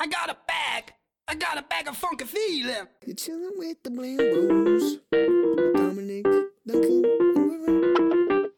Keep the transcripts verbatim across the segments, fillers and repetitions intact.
I got a bag. I got a bag of funky feeling. You're chilling with the Blambos. Dominic, Duncan, and River.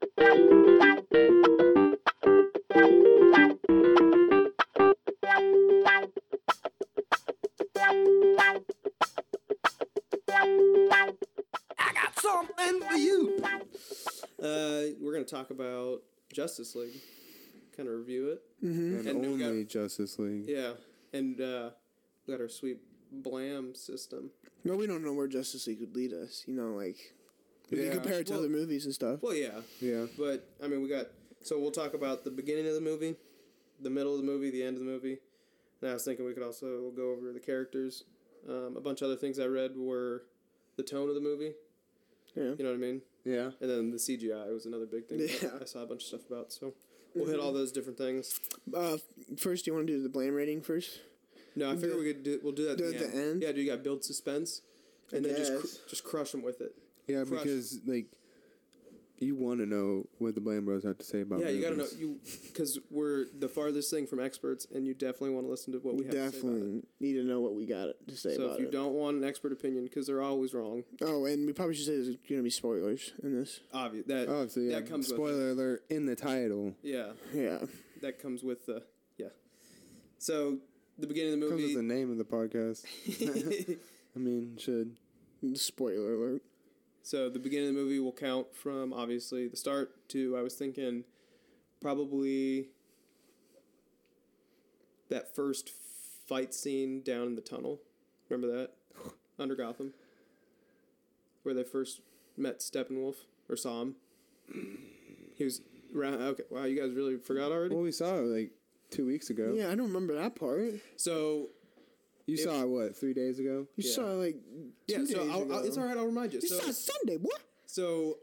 I got something for you. Uh, we're gonna talk about Justice League. Kind of review it. And, And we only got- Justice League. Yeah, and uh, we got our sweet Blam system. No, we don't know where Justice League would lead us. You know, like, we Yeah. can compare it to Well- other movies and stuff. Well, yeah, Yeah. but I mean, we got. So we'll talk about the beginning of the movie, the middle of the movie, the end of the movie. And I was thinking we could also go over the characters. Um, a bunch of other things I read were the tone of the movie. Yeah. You know what I mean? Yeah. And then the C G I was another big thing that Yeah. I saw a bunch of stuff about. So we'll hit all those different things. Uh, first, do you want to do the Blam rating first? No, I figure The- we could do. We'll do that at do the, it at end. the end? Yeah, do you got build suspense, and I then just guess. cr- just crush them with it. Yeah, Crush. because, like, you want to know what the Blam Bros have to say about Yeah, you gotta know movies. you because we're the farthest thing from experts, and you definitely want to listen to what we have to say about it. Definitely need to know what we got to say So about if you it. don't want an expert opinion, because they're always wrong, Oh, and we probably should say there's going to be spoilers in this. obvious that Oh, so yeah, that comes with spoiler alert in the title. it. Yeah, Yeah. that comes with the yeah. So the beginning of the Comes with the movie. name of the podcast. I mean, should. Spoiler alert. So the beginning of the movie will count from obviously the start to I was thinking probably that first fight scene down in the tunnel. Remember that? Under Gotham. Where they first met Steppenwolf or saw him. He was around okay, wow, you guys really forgot already? Well, we saw it, like, two weeks ago. Yeah, I don't remember that part. So You If- saw it, what, three days ago? You Yeah. saw it like yeah, two so days I'll, ago. I'll, it's all right. I'll remind you. You So saw it Sunday, what? So,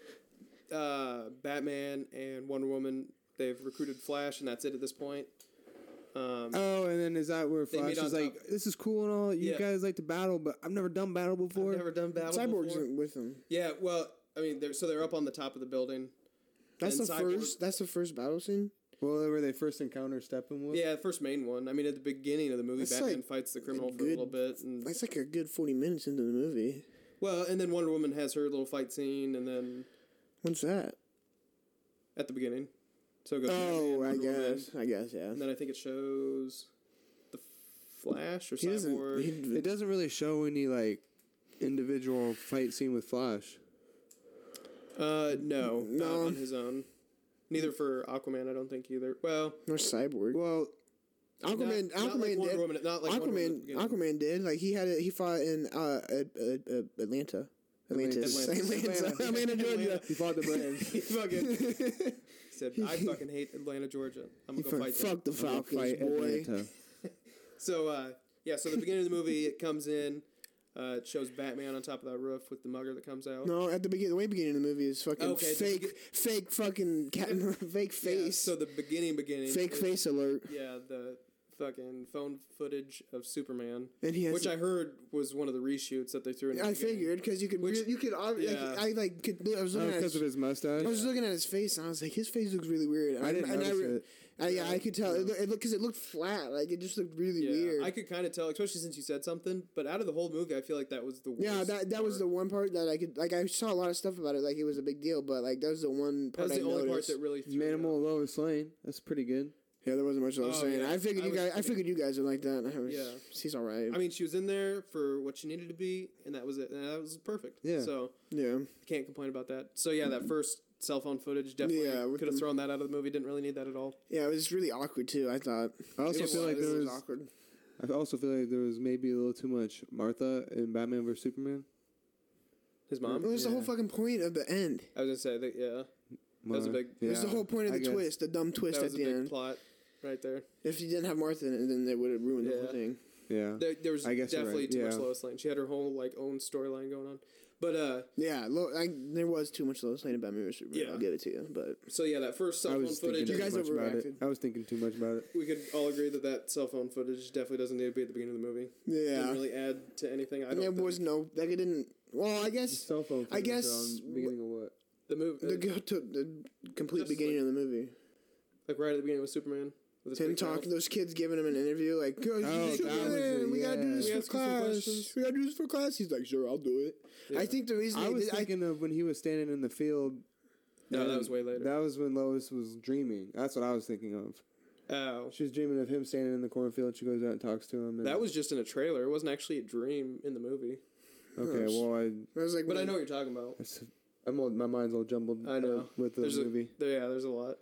uh, Batman and Wonder Woman, they've recruited Flash, and that's it at this point. Um, Oh, and then is that where They Flash meet on is like, top. this is cool and all, you Yeah. guys like to battle, but I've never done battle before? I've never done battle Cyborg's before. in with him. Yeah, well, I mean, they're, so they're up on the top of the building. That's And the Cyborg- first. That's the first battle scene. Well, where they first encounter Steppenwolf? Yeah, the first main one. I mean, at the beginning of the movie, That's Batman like fights the criminal for a good- little bit, and That's like a good forty minutes into the movie. well, and then Wonder Woman has her little fight scene, and then What's that? at the beginning, so it goes. Batman, Oh, I Wonder Woman, guess. I guess, yeah. and then I think it shows the Flash or He doesn't. Cyborg. He, It doesn't really show any, like, individual fight scene with Flash. Uh, no, not No. on his own. Neither for Aquaman, I don't think either. Well, nor Cyborg. Well, Aquaman. not, not Aquaman like Wonder did. Woman, not like Wonder Woman at the Aquaman. beginning. Aquaman did. Like he had it. He fought in uh, uh, uh, uh, Atlanta. Atlantis. Atlanta. Atlanta. Atlanta. Atlanta, Georgia. Atlanta. he fought the Braves. He fucking said, "I fucking hate Atlanta, Georgia. I'm He gonna go fuck, fight them." fuck the Falcons, Fight boy. Atlanta. So, uh, yeah. So the beginning of the movie, it comes in. Uh, it shows Batman on top of that roof with the mugger that comes out. No, at the beginning, the way beginning of the movie is fucking Okay, the fake, begin- fake fucking cat, fake Yeah, face, so the beginning, beginning, fake is- face alert, Yeah, the fucking phone footage of Superman, and he has. which I heard was one of the reshoots that they threw in. The I beginning. figured because you could, Which- re- you could, uh, yeah. like, I like, could, I was Oh, looking at because his, of his mustache? I was looking at his face, and I was like, his face looks really weird. I didn't and notice I, re- it. I, yeah, I could tell. Yeah. It looked because it, looked flat. Like it just looked really Yeah, weird. I could kind of tell, especially since you said something. But out of the whole movie, I feel like that was the worst. yeah, that that was the part. one part that I could like. I saw a lot of stuff about it, like it was a big deal, but like that was the one That part was I the only part noticed. that really threw me Minimal off. Lois Lane. That's pretty good. Yeah, there wasn't much I was Oh, saying. yeah. I figured I you was guys. I thinking- figured you guys would like that. I was, Yeah. she's all right. I mean, she was in there for what she needed to be, and that was it. And that was perfect. Yeah. So yeah, can't complain about that. So yeah, that first cell phone footage definitely Yeah, with could have the- thrown that out of the movie. Didn't really need that at all. yeah. It was really awkward too. I thought. I also It feel like was- there it was, awkward. I also feel like there was maybe a little too much Martha in Batman versus Superman. His mom. It was the Yeah. whole fucking point of the end. I was gonna say that. Yeah, That was a big- It was the whole point of I the guess. twist, the dumb twist that at was a the big end. plot right there. If you didn't have Martha in it, then they would have ruined the Yeah. whole thing. Yeah. There, there was I guess you're definitely right, too much yeah. Lois Lane. She had her whole like own storyline going on. But uh, Yeah, Lo- I, there was too much Lois Lane about Mirror Superman. Yeah. I'll give it to you, but so yeah, that first cell I phone was thinking footage. too You guys much about it. overreacted. I was thinking too much about it. We could all agree that that cell phone footage definitely doesn't need to be at the beginning of the movie. yeah, Didn't really add to anything. I don't. there think. was no like it didn't. Well, I The guess cell phone. I footage guess on beginning of what? the movie, the go to the complete Justice beginning League. of the movie. like right at the beginning with Superman. With his Him big talking, mouth. those kids giving him an interview like, "Go, Oh, you that was Superman, it, we gotta do yeah. this We for ask you some class. questions? We gotta do this for class." He's like, "Sure, I'll do it." Yeah. I think the reason I he was did, thinking of when he was standing in the field. No, that and was way later. That was when Lois was dreaming. That's what I was thinking of. Oh, She was dreaming of him standing in the cornfield. She goes out and talks to him. And that was just in a trailer. It wasn't actually a dream in the movie. okay. Well, I, I was like, But I when- know what you're talking about. it's- I'm all, my mind's all jumbled. I know. uh, with the There's movie. A, there, yeah, there's a lot.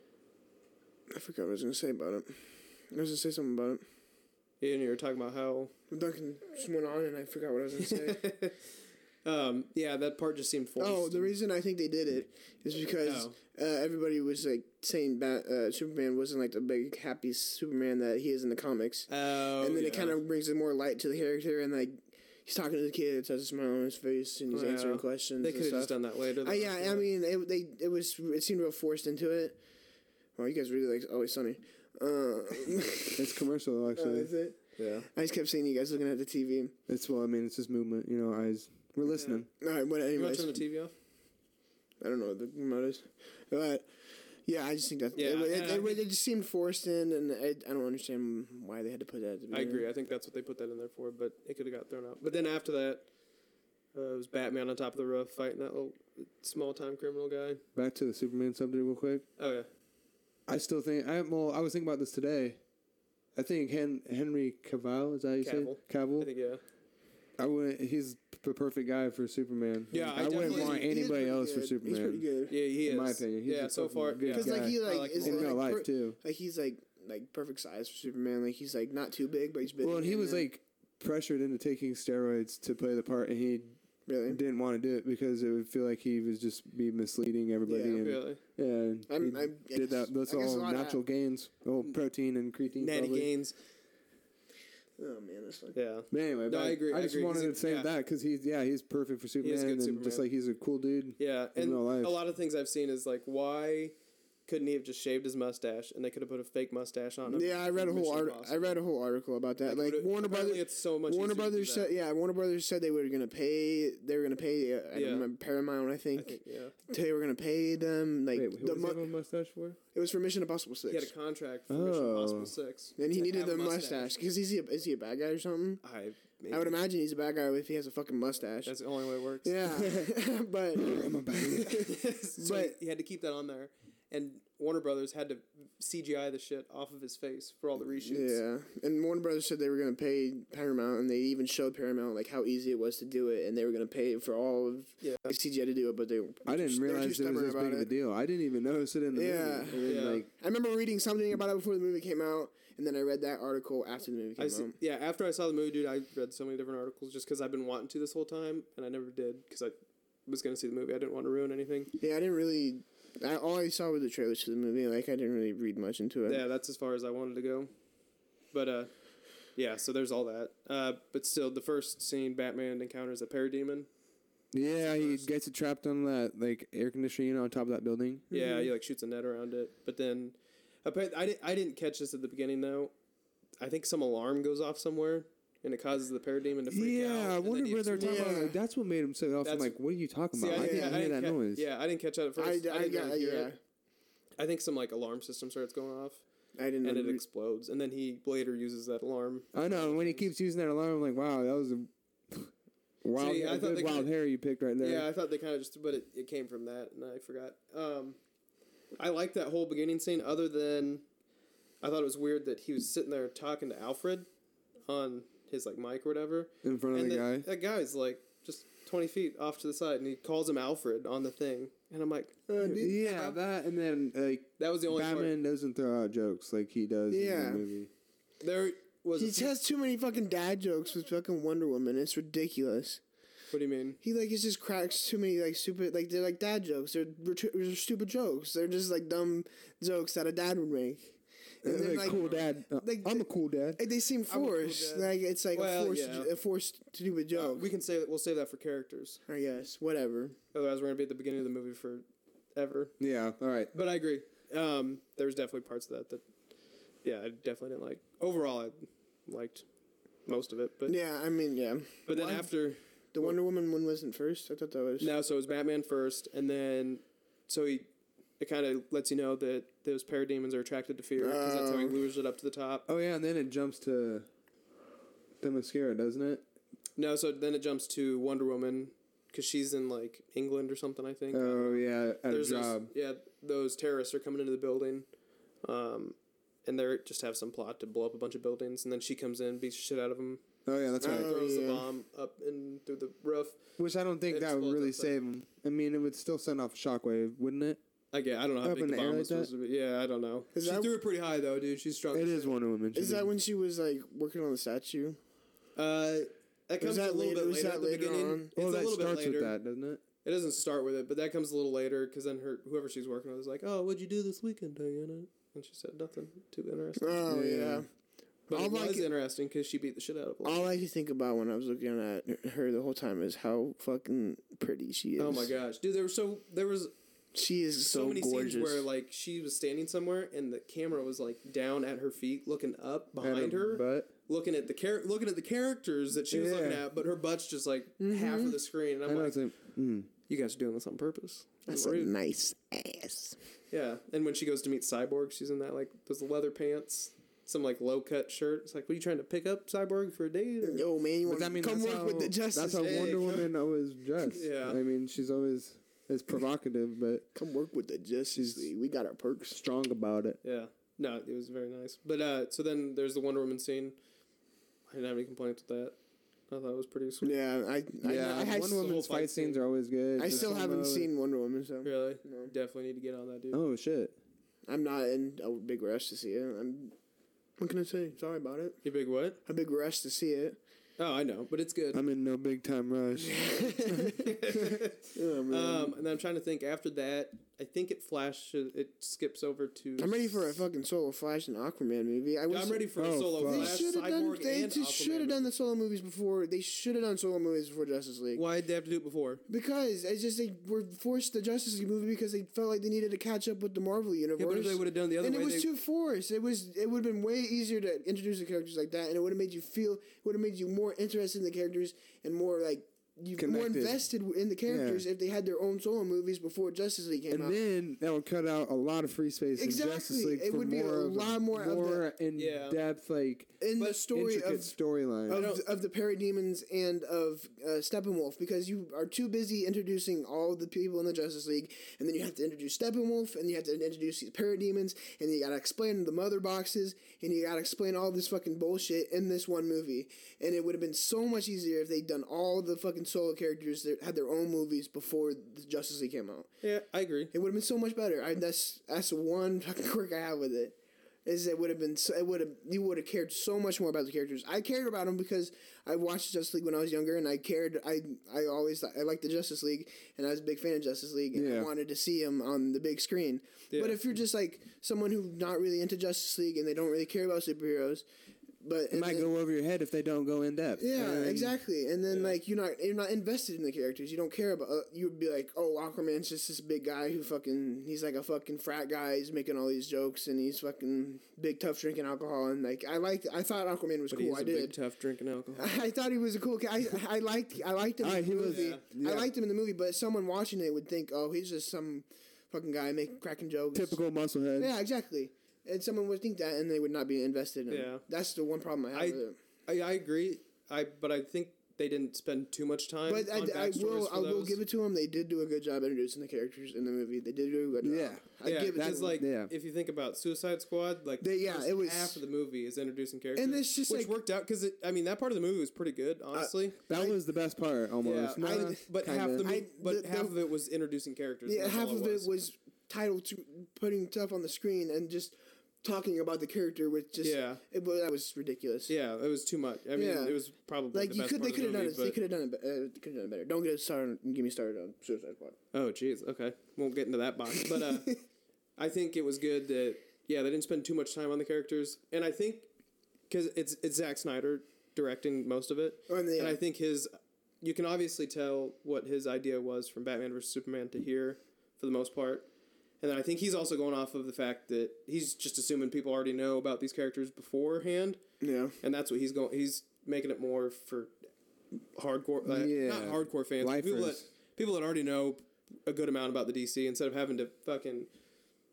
I forgot what I was gonna say about it. I was gonna say something about it. Yeah, and you were talking about how. Duncan just went on, and I forgot what I was gonna say. um, yeah, that part just seemed forced. Oh, the reason I think they did it is because Oh. uh, everybody was like saying Bat, uh, Superman wasn't like the big happy Superman that he is in the comics, Oh, and then yeah. it kind of brings more light to the character, and like he's talking to the kids, has a smile on his face, and he's Yeah. answering questions. They and could have stuff. just done that later. Uh, yeah, I mean, it, they it was it seemed real forced into it. Well, you guys really like Always Sunny. Uh, It's commercial uh, actually. is it? yeah. I just kept seeing you guys looking at the T V. It's well. I mean, it's just movement. You know, eyes. We're listening. All right, but You want anyways, to turn the T V off? I don't know what the remote is, but yeah, I just think that Yeah, it, it, and I it, think- it just seemed forced in, and I, I don't understand why they had to put that at the I beginning. agree. I think that's what they put that in there for, but it could have got thrown out. But then after that, uh, it was Batman on top of the roof fighting that little small time criminal guy. Back to the Superman subject real quick. Oh yeah. I still think I well. I was thinking about this today. I think Hen, Henry Cavill is that how you Cavill. say Cavill. I think yeah. I wouldn't. He's the perfect guy for Superman. Yeah, I I, wouldn't definitely- want He is anybody pretty else for good. Superman. He's pretty good. Yeah, he is. In my opinion, he's yeah, a so fucking far, good yeah. Because like guy. he I like, like is him a In like, real life per- too. like he's like like perfect size for Superman. Like he's like not too big, but he's big. Well, and he was then- like pressured into taking steroids to play the part, and he really. didn't want to do it because it would feel like he was just be misleading everybody. Yeah. and, Really. yeah, and I'm- he I'm- I did guess- that. That's I guess a all lot of natural gains, all protein and creatine. Natty probably. Gaines. Oh man, that's fun. Yeah. But anyway, No, but I agree, I I just agree, 'cause wanted it- to say yeah. that because he's yeah he's perfect for Superman, good and Superman. just like he's a cool dude. Yeah, in and real life. a lot of things I've seen is like, why couldn't he have just shaved his mustache and they could have put a fake mustache on him? Yeah, I read a whole Mission art- I Impossible. read a whole article about that. Like Like, Warner apparently Brothers, it's so much Warner easier to do Brothers that. said, yeah, Warner Brothers said they were gonna pay. They were gonna pay. Uh, I Yeah. don't remember Paramount. I think, I think, yeah. they were gonna pay them like Wait, who the was mu- he have a mustache for? It was for Mission Impossible He had a Six, contract for Mission Oh. Impossible Six. and he to needed have a the mustache because he's he a, is he a bad guy or something? I, maybe. I would imagine he's a bad guy if he has a fucking mustache. That's the only way it works. Yeah, but I'm a bad. so But- he had to keep that on there, and Warner Brothers had to C G I the shit off of his face for all the reshoots. yeah, and Warner Brothers said they were gonna pay Paramount, and they even showed Paramount like how easy it was to do it, and they were gonna pay for all of Yeah. like, C G I to do it, but they. I didn't they were too realize it was stubborn this about big of a it. deal. I didn't even notice it in the Yeah. movie. And then, Yeah. like, I remember reading something about it before the movie came out, and then I read that article after the movie I came see, out. yeah, after I saw the movie, dude, I read so many different articles just because I've been wanting to this whole time, and I never did because I was going to see the movie. I didn't want to ruin anything. Yeah, I didn't really. I, all I saw were the trailers to the movie. Like I didn't really read much into it. Yeah, that's as far as I wanted to go. But, uh, yeah, so there's all that. Uh, but still, the first scene, Batman encounters a parademon. yeah, he gets it trapped on that like air conditioning unit on top of that building. Yeah, he like shoots a net around it. But then, appa- I, di- I didn't catch this at the beginning, though. I think some alarm goes off somewhere, and it causes the parademon to freak out. Yeah, I and then wonder he where they're talking Yeah. about. Like, that's what made him so off. I'm That's- like, what are you talking See, about? I, I, didn't yeah, I hear didn't that ca- noise. Yeah, I didn't catch that at first. I, I, I, didn't got really hear yeah. it. I think some like alarm system starts going off, I didn't. and it re- explodes, and then he later uses that alarm. I know. And when he keeps using that alarm, I'm like, wow, that was a wild, See, I a thought good they wild kinda- hair you picked right there. Yeah, I thought they kind of just, but it, it came from that, and I forgot. Um, I liked that whole beginning scene. Other than, I thought it was weird that he was sitting there talking to Alfred on his like mic or whatever, in front of and the that, guy. that guy's like just twenty feet off to the side, and he calls him Alfred on the thing, and I'm like, Uh, did- Yeah, that and then like that was the only Batman doesn't throw out jokes like he does Yeah. in the movie. part. There was. He a few- has too many fucking dad jokes with fucking Wonder Woman. It's ridiculous. what do you mean? He like it just cracks too many like stupid like they're like dad jokes. They're, they're stupid jokes. They're just like dumb jokes that a dad would make. And Like, then, like, cool dad. Uh, like, I'm a cool dad. like, they seem I'm a cool forced. dad. Like it's like Well, a forced yeah. a forced stupid Uh, joke. we can say that. We'll save that for characters. I guess whatever. Otherwise, we're gonna be at the beginning of the movie forever. Yeah. All right. But I agree. Um, there was definitely parts of that that, yeah, I definitely didn't like. Overall, I liked most of it. But Yeah, I mean yeah. but then Why- after The Wonder Woman one wasn't first. I thought that was. now, so it was Batman first, and then so he it kind of lets you know that those parademons are attracted to fear because that's how he Oh. lures it up to the top. Oh yeah, and then it jumps to Themyscira, doesn't it? No, so then it jumps to Wonder Woman because she's in like England or something. I think. Oh yeah, at a There's those, job. yeah, those terrorists are coming into the building, um, and they just have some plot to blow up a bunch of buildings, and then she comes in, beats the shit out of them, Oh yeah, that's right. Oh, throws yeah. the bomb up and through the roof. Which I don't think It that would explodes really outside. save him. I mean, it would still send off a shockwave, wouldn't it? I get. I don't know how Oh, Up big in the the air bomb like was supposed to be. Yeah, I don't know. Is She that- threw it pretty high though, dude. She's strong. It as is shit. Wonder Woman. Is that when she was like working on the statue? Uh, that comes that a little later- bit was later that at the later beginning. on? It's Well, a that little bit starts later. with that, doesn't it? It doesn't start with it, but that comes a little later because then her whoever she's working with is like, "Oh, what'd you do this weekend, Diana?" And she said nothing too interesting. Oh Yeah. yeah. but I it like was it- interesting because she beat the shit out of her. All I could think about when I was looking at her the whole time is how fucking pretty she is. Oh my gosh, dude! There was so there was She is so, so, many gorgeous. scenes where like she was standing somewhere and the camera was like down at her feet, looking up behind her, But looking at the char- looking at the characters that she was looking Yeah. at, but her butt's just like half of the screen. And I I'm know like, it's like, mm. you guys are doing this on purpose. That's a Rude. nice ass. Yeah, and when she goes to meet Cyborg, she's in that like those leather pants, some like low cut shirt. It's like, what are you trying to pick up Cyborg for a date? Or? Yo man, you But want I mean, come that's work how, with the Justice that's how League. Wonder Woman always dressed. Yeah. I mean, she's always is provocative, but Come work with the Justice She's- League. We got our perks. strong about it. Yeah, no, it was very nice. But uh, so then there's the Wonder Woman scene. I didn't have any complaints with that. I thought it was pretty sweet. Yeah, I I, Yeah, I, I, Wonder whole Woman's fight fight scenes scene. are always good. I The still haven't slow-mo. seen Wonder Woman, so Really, No. definitely need to get on that, dude. Oh shit! I'm not in a big rush to see it. I'm. What can I say? Sorry about it. You big what? A big rush to see it. Oh, I know, but it's good. I'm in no big time rush. Oh, man. um, and then I'm trying to think. After that, I think it flashes. It skips over to. I'm ready for a fucking solo Flash and Aquaman movie. I Yeah, was, I'm ready for a Oh, solo fuck. They Flash, should have done. Cyborg, They and just should have Aquaman. done the solo movies before. They should have done solo movies before Justice League. Why did they have to do it before? Because it's just they were forced the Justice League movie because they felt like they needed to catch up with the Marvel universe. Yeah, but if they would have done the other and way, it was they, too forced. It was. It would have been way easier to introduce the characters like that, and it would have made you feel. It would have made you more interested in the characters and more like you more Connected. invested in the characters if they had their own solo movies before Justice League came And out. then that would cut out a lot of free space Exactly. in Justice League It for would be a more of lot more of more in Yeah. depth, like in the but story intricate of storyline. of, the- of the parademons and of uh, Steppenwolf, because you are too busy introducing all the people in the Justice League, and then you have to introduce Steppenwolf, and you have to introduce these parademons, and you gotta explain the mother boxes, and you gotta explain all this fucking bullshit in this one movie. And it would have been so much easier if they'd done all the fucking solo characters that had their own movies before the Justice League came out. yeah, I agree. It would have been so much better. I, that's that's one fucking quirk I have with it. Is it would have been so, it would have you would have cared so much more about the characters. I cared about them because I watched Justice League when I was younger, and I cared. I I always I liked the Justice League, and I was a big fan of Justice League, and I Yeah. wanted to see him on the big screen. Yeah. But if you're just like someone who's not really into Justice League and they don't really care about superheroes, but It might go over your head if they don't go in depth. yeah, And- exactly. And then like you're not you're not invested in the characters. You don't care about. Uh, you would be like, oh, Aquaman's just this big guy who fucking he's like a fucking frat guy. He's making all these jokes and he's fucking big tough drinking alcohol. And like I liked, I thought Aquaman was But cool. he's I a big did. tough drinking alcohol. I thought he was a cool. guy. I I liked I liked him Ah, in the he was- movie. yeah. I liked him in the movie, but someone watching it would think, oh, he's just some fucking guy making cracking jokes. Typical musclehead. Yeah, exactly. And someone would think that, and they would not be invested in him. Yeah. That's the one problem I have I, with it. I I agree. I but I think they didn't spend too much time. But on I, I backstories will for I will those. give it to them. They did do a good job introducing the characters in the movie. They did do a good job. Yeah. I yeah, give it to because them. like Yeah. if you think about Suicide Squad, like They- the yeah, first it was- half of the movie is introducing characters, And it's just which like- worked out because I mean that part of the movie was pretty good, honestly. That I- was the best part, yeah, almost. I- Nah, but kinda. half the, mo- I- but the- half the- of it was introducing characters. yeah, that's half all of it was titled to putting stuff on the screen and just talking about the character with just Yeah. It, well, that was ridiculous. Yeah, it was too much. I mean, Yeah. it was probably Like the you best could, they part could of have the done it. movie, They but- could have done it. be- Uh, could have done it better. Don't get us started. Get me started on Suicide Squad. Oh, jeez. Okay, won't get into that box. But uh, I think it was good that yeah they didn't spend too much time on the characters, and I think because it's it's Zack Snyder directing most of it, Oh, and the- and I think his you can obviously tell what his idea was from Batman versus Superman to here for the most part, and then I think he's also going off of the fact that he's just assuming people already know about these characters beforehand, Yeah. and that's what he's going. He's making it more for hardcore, uh, Yeah. not hardcore fans, but people that Lifers. people that already know a good amount about the D C instead of having to fucking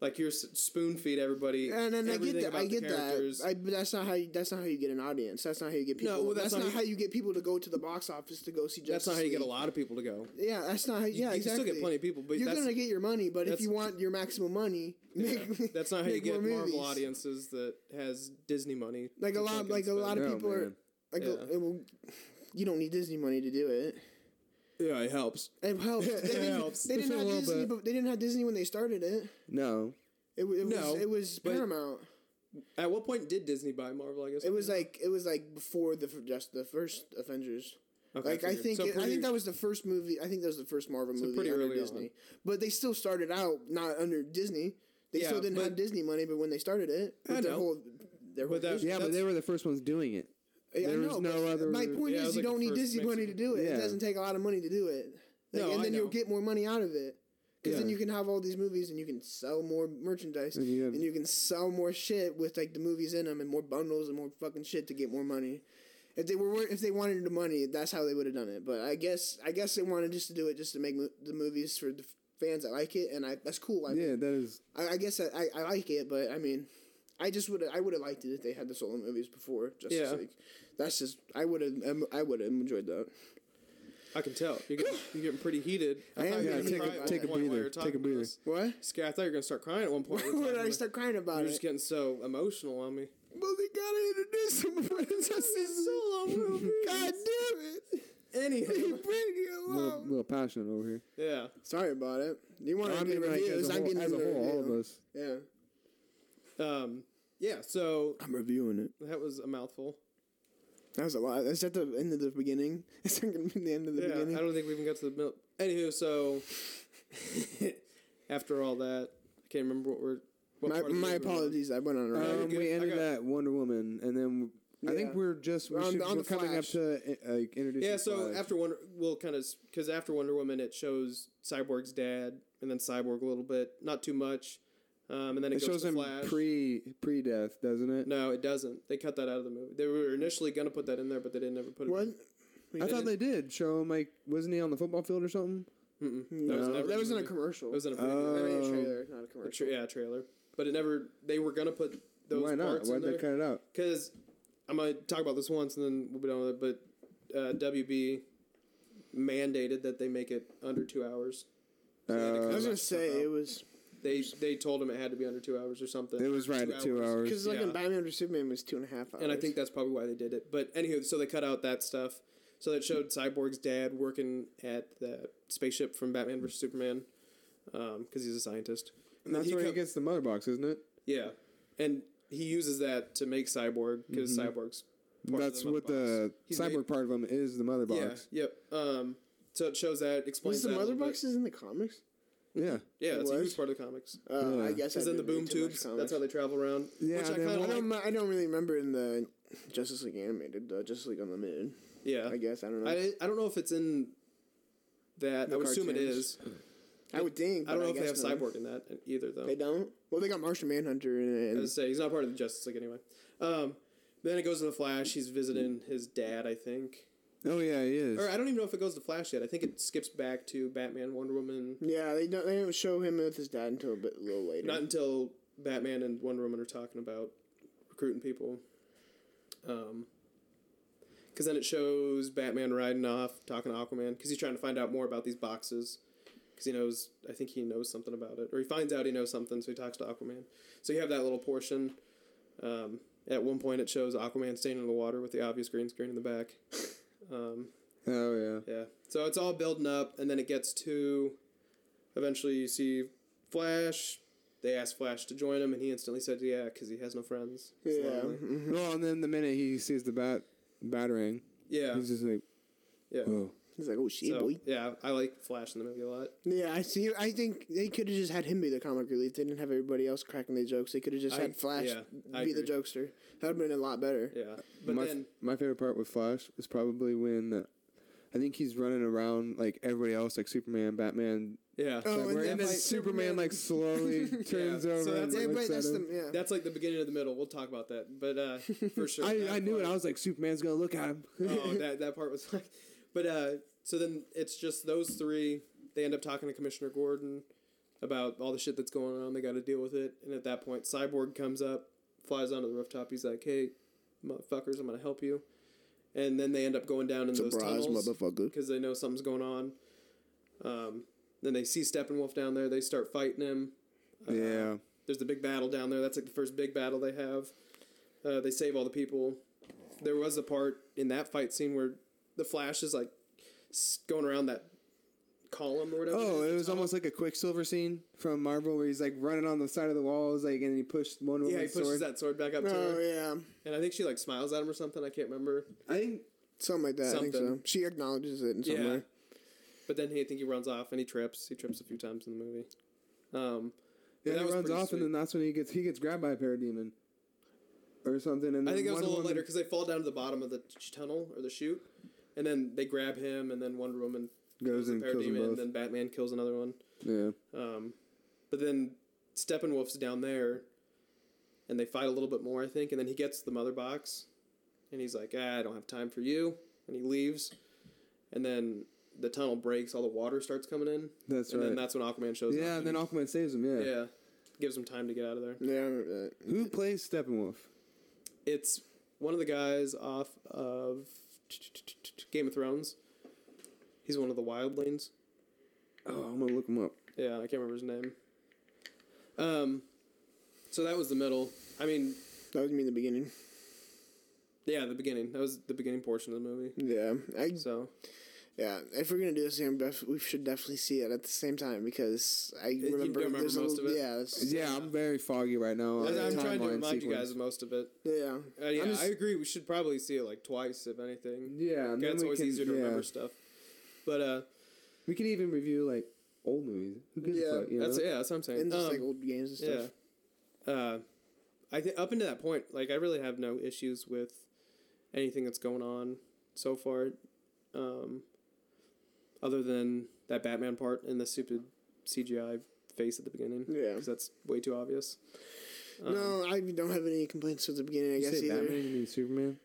Like you're spoon feed everybody. And then I everything get that. about I get the that. characters. I, but that's not how. You, that's not how you get an audience. That's not how you get people. No, well, that's, that's not, not how you get people to go to the box office to go see Justice That's not how you get a League. lot of people to go. Yeah, that's not how. You, Yeah, you exactly. can still get plenty of people, but you're that's, gonna get your money. But if that's- you want your maximum money, make, that's not how you make get more Marvel movies. audiences that has Disney money. Like a that lot, they like can a lot of spend. Oh, people are. man. Like Yeah. a, it will, you don't need Disney money to do it. Yeah, it helps. It helps. They It didn't, helps. They didn't Just a have little Disney, bit. but they didn't have Disney when they started it. No. It, w- it No, was it was but- Paramount. At what point did Disney buy Marvel? I guess It was like it was like before the fir- just the first Avengers. Okay, Like I figured. think So it, I pretty- think that was the first movie. I think that was the first Marvel So movie pretty under early Disney. on. But they still started out not under Disney. They Yeah, still didn't but- have Disney money, but when they started it, I with their know. whole their whole But that- vision- Yeah, but That's- they were the first ones doing it. Yeah, I there was know, no but other- My point Yeah, it is, was you like don't the need first Disney money to Mexican- do it. Yeah. It doesn't take a lot of money to do it. Like, No, and I then know. you'll get more money out of it. Because then Yeah. you can have all these movies and you can sell more merchandise And you have- and you can sell more shit with like the movies in them and more bundles and more fucking shit to get more money. If they were if they wanted the money, that's how they would have done it. But I guess I guess they wanted just to do it just to make mo- the movies for the fans that like it, and I that's cool. I Yeah, mean, that is. I, I guess I, I, I like it, but I mean, I just would I would have liked it if they had the solo movies before Justice Yeah. League. That's just I would have I would have enjoyed that. I can tell you're getting, you're getting pretty heated. I am thought you were getting gonna heated. cry at Take a one point while breather. you were Take a talking to breather. us. What? Scary, I thought you were gonna start crying at one point. Why would I start crying about You're it? just getting so emotional on me. Well, they gotta introduce him before it's a solo movie. God damn it! Anyhow, Bring it A little, along. little passionate over here. yeah. Sorry about it. You want I to mean, get like, reviews? as a I'm whole, getting as a the whole, all of review. us. Yeah, Um, yeah. So I'm reviewing it. that was a mouthful. That was a lot. Is that the end of the beginning? Is that going to be the end of the Yeah, beginning? I don't think we even got to the middle. Anywho, so after all that, I can't remember what we're. What my part of the my movie we're on. apologies. I went on a you're rant. Um, good. we I ended got- at Wonder Woman, and then I think Yeah. we're just we On- should, on we're the coming up Flash. to uh, like introducing. Yeah, so Flash. after Wonder, we'll kind of because after Wonder Woman, it shows Cyborg's dad, and then Cyborg a little bit, not too much, um, and then it, it goes shows to him Flash. pre pre death, doesn't it? No, it doesn't. They cut that out of the movie. They were initially gonna put that in there, but they didn't ever put it. What? In. I thought they did show him like wasn't he on the football field or something? Mm-mm. No, was that, never was in a movie. commercial. It was in a, I mean, a Oh. trailer, not a a commercial. tra- yeah, a trailer, but it never. They were gonna put those Why not? parts Why'd in they there cut it out? because I'm gonna talk about this once and then we'll be done with it. But uh, W B mandated that they make it under two hours. So they had to Uh, cut I was a gonna bunch of stuff say out. it was They they told him it had to be under two hours or something. It was right at two hours. because like Yeah. in Batman versus Superman was two and a half hours. And I think that's probably why they did it. But anywho, so they cut out that stuff. So that showed Cyborg's dad working at the spaceship from Batman versus Superman because he's a scientist. And then that's where he come- gets the mother box, isn't it? Yeah, and he uses that to make Cyborg because Cyborg's. part of That's the mother what the box. He's cyborg made- part of him is, the mother box. Yeah. Yep. Um. So it shows that explains was the that a mother little bit. boxes in the comics? Yeah. Yeah, that's a was? huge part of the comics. Uh, I Yeah. guess I Because then the didn't read boom too much tubes. comics. That's how they travel around. Yeah, which I then kind I of don't. like. I don't really remember in the Justice League animated, the Justice League Unlimited. Yeah. I guess I don't know. I I don't know if it's in that. The I would assume it cartoons. is. I would think. I don't but know if they have guess not. Cyborg in that either though. They don't. Well, they got Martian Manhunter in it. As I And say, he's not part of the Justice League anyway. Um, then it goes to the Flash. He's visiting his dad, I think. Oh yeah, he is. Or I don't even know if it goes to Flash yet. I think it skips back to Batman, Wonder Woman. yeah, they don't. They don't show him with his dad until a bit a little later. Not until Batman and Wonder Woman are talking about recruiting people. Um, because then it shows Batman riding off, talking to Aquaman, because he's trying to find out more about these boxes. Because he knows, I think he knows something about it. Or he finds out he knows something, so he talks to Aquaman. So you have that little portion. Um, at one point it shows Aquaman staying in the water with the obvious green screen in the back. Um, oh yeah. yeah. So it's all building up, and then it gets to... Eventually you see Flash. They ask Flash to join him, and he instantly said yeah, because he has no friends. He's Yeah. lonely. mhm. Well, and then the minute he sees the bat battering, Yeah. he's just like, Yeah. oh. He's like, oh shit, So, boy. yeah, I like Flash in the movie a lot. Yeah, I see. I think they could have just had him be the comic relief. They didn't have everybody else cracking their jokes. They could have just I- had Flash yeah, I be the agree. jokester. That would have been a lot better. Yeah. But my, then... my favorite part with Flash is probably when uh, I think he's running around like everybody else, like Superman, Batman. Yeah. Oh, Cyborg, and and, then, then like, Superman, Superman- like slowly turns Yeah, over so and that's- Yeah, looks but at that's him. the yeah. That's like the beginning of the middle. We'll talk about that. But uh, for sure. I, that I knew it. part- I was like, Superman's gonna look at him. oh, that, that part was like... But uh, so then it's just those three. They end up talking to Commissioner Gordon. about all the shit that's going on. They got to deal with it. And at that point, Cyborg comes up, flies onto the rooftop. He's like, "Hey, motherfuckers, I'm gonna help you." And then they end up going down in those Surprise, tunnels motherfucker. because they know something's going on. Um, then they see Steppenwolf down there. They start fighting him. Uh, Yeah. There's the big battle down there. That's like the first big battle they have. Uh, they save all the people. There was a part in that fight scene where the Flash is like s- going around that column or whatever. Oh, is, it the was tunnel. almost like a Quicksilver scene from Marvel where he's like running on the side of the walls, like, and he pushed Wonder Yeah, he Woman's pushes sword. that sword back up to Oh her. yeah, And I think she like smiles at him or something. I can't remember. I think something like that. I think Something. so. She acknowledges it in some Yeah. way. But then he, I think he runs off and he trips. He trips a few times in the movie. Um, but yeah, that he was runs pretty off, sweet. and then that's when he gets he gets grabbed by a parademon or something. And I then think it was a Wonder little Woman- later because they fall down to the bottom of the ch- tunnel or the chute, and then they grab him, and then Wonder Woman Goes kills the and kills them parademon, and both. then Batman kills another one. Yeah. Um, but then Steppenwolf's down there, and they fight a little bit more, I think, and then he gets the mother box, and he's like, ah, I don't have time for you, and he leaves, and then the tunnel breaks, all the water starts coming in, That's and right. then that's when Aquaman shows Yeah, up. and then Aquaman saves him. Yeah. Yeah, gives him time to get out of there. Yeah, I remember that. Who plays Steppenwolf? It's one of the guys off of Game of Thrones. He's one of the wildlings. Oh, I'm gonna look him up. Yeah, I can't remember his name. Um, so that was the middle. I mean, That was me in the beginning. yeah, the beginning. That was the beginning portion of the movie. Yeah, I So yeah. If we're gonna do this, again, def- we should definitely see it at the same time because I you remember, don't remember there's a most little, of it? yeah, it's- Yeah, I'm very foggy right now. on I- the I'm trying to timeline remind you sequence. guys of most of it. yeah. Uh, yeah, I'm just- I agree. We should probably see it like twice, if anything. Yeah, and then It's we always can, easier to yeah. remember stuff. But uh, We can even review like old movies. Who gives Yeah, a fuck? You that's know? yeah, that's what I'm saying. and just Um, like old games and Yeah. stuff. Uh, I think up until that point, like I really have no issues with anything that's going on so far, um, other than that Batman part and the stupid C G I face at the beginning. Yeah. because that's way too obvious. Um, No, I don't have any complaints with the beginning. I You guess say either. Batman, you mean Superman?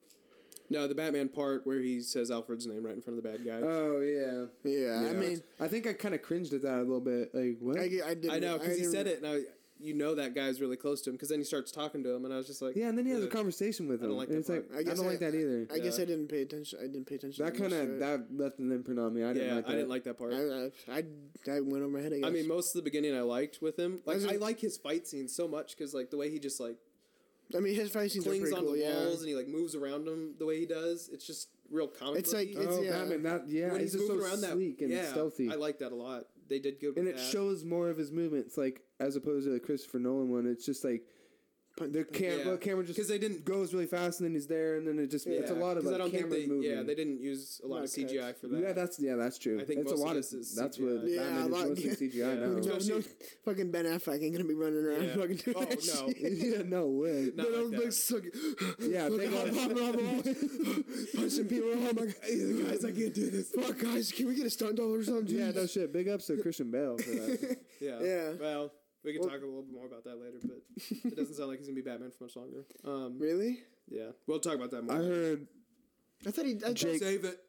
no, the Batman part where he says Alfred's name right in front of the bad guy. Oh yeah. Yeah, I Yeah. mean, I think I kind of cringed at that a little bit. Like what? I, I did. I know because he said it, and I, you know that guy's really close to him because then he starts talking to him, and I was just like, yeah, and then he has a "Ugh." conversation with I him. don't like and that it's like part. I I, guess don't I- like that either. I guess Yeah. I didn't pay attention. I didn't pay attention. that to much kind to of it. that left an imprint on me. I didn't yeah, like that. I didn't like that part. I, I, I, I went over my head. I guess. I mean, most of the beginning I liked with him. Like, Wasn't- I like his fight scenes so much because, like, the way he just like I mean, his fight scenes are clings pretty on cool. the Yeah. walls and he like moves around them the way he does. It's just real comic. It's like- booky. it's- oh, yeah. Batman! That yeah, when he's he's just so moving around that sleek and yeah, stealthy. I like that a lot. They did good with and it that. shows more of his movements, like as opposed to the Christopher Nolan one. It's just like the camera, Yeah. camera just because they didn't. goes really fast, and then he's there, and then it just it's a Yeah, lot of 'cause like I don't think camera they. moving. Yeah, they didn't use a lot Not of C G I for that. Yeah, that's yeah, that's true. I think it's most a of lot this of is that's C G I. what Yeah, Batman a is lot- mostly C G I Yeah. now. No, no, Especially- fucking Ben Affleck ain't gonna be running around Yeah. fucking doing Oh, that no. shit. yeah, no way. Not like that. Suck- Yeah, fucking big hop, ups. hop, hop, hop. punching people. Oh my god, guys, I can't do this. Fuck, guys, can we get a stunt double or something? Yeah, no shit. Big ups to Christian Bale for that. Yeah. Yeah. Well, we can Well- talk a little bit more about that later, but it doesn't sound like he's gonna be Batman for much longer. Um, Really? yeah, we'll talk about that more. I heard I thought he. I thought Jake- Save it.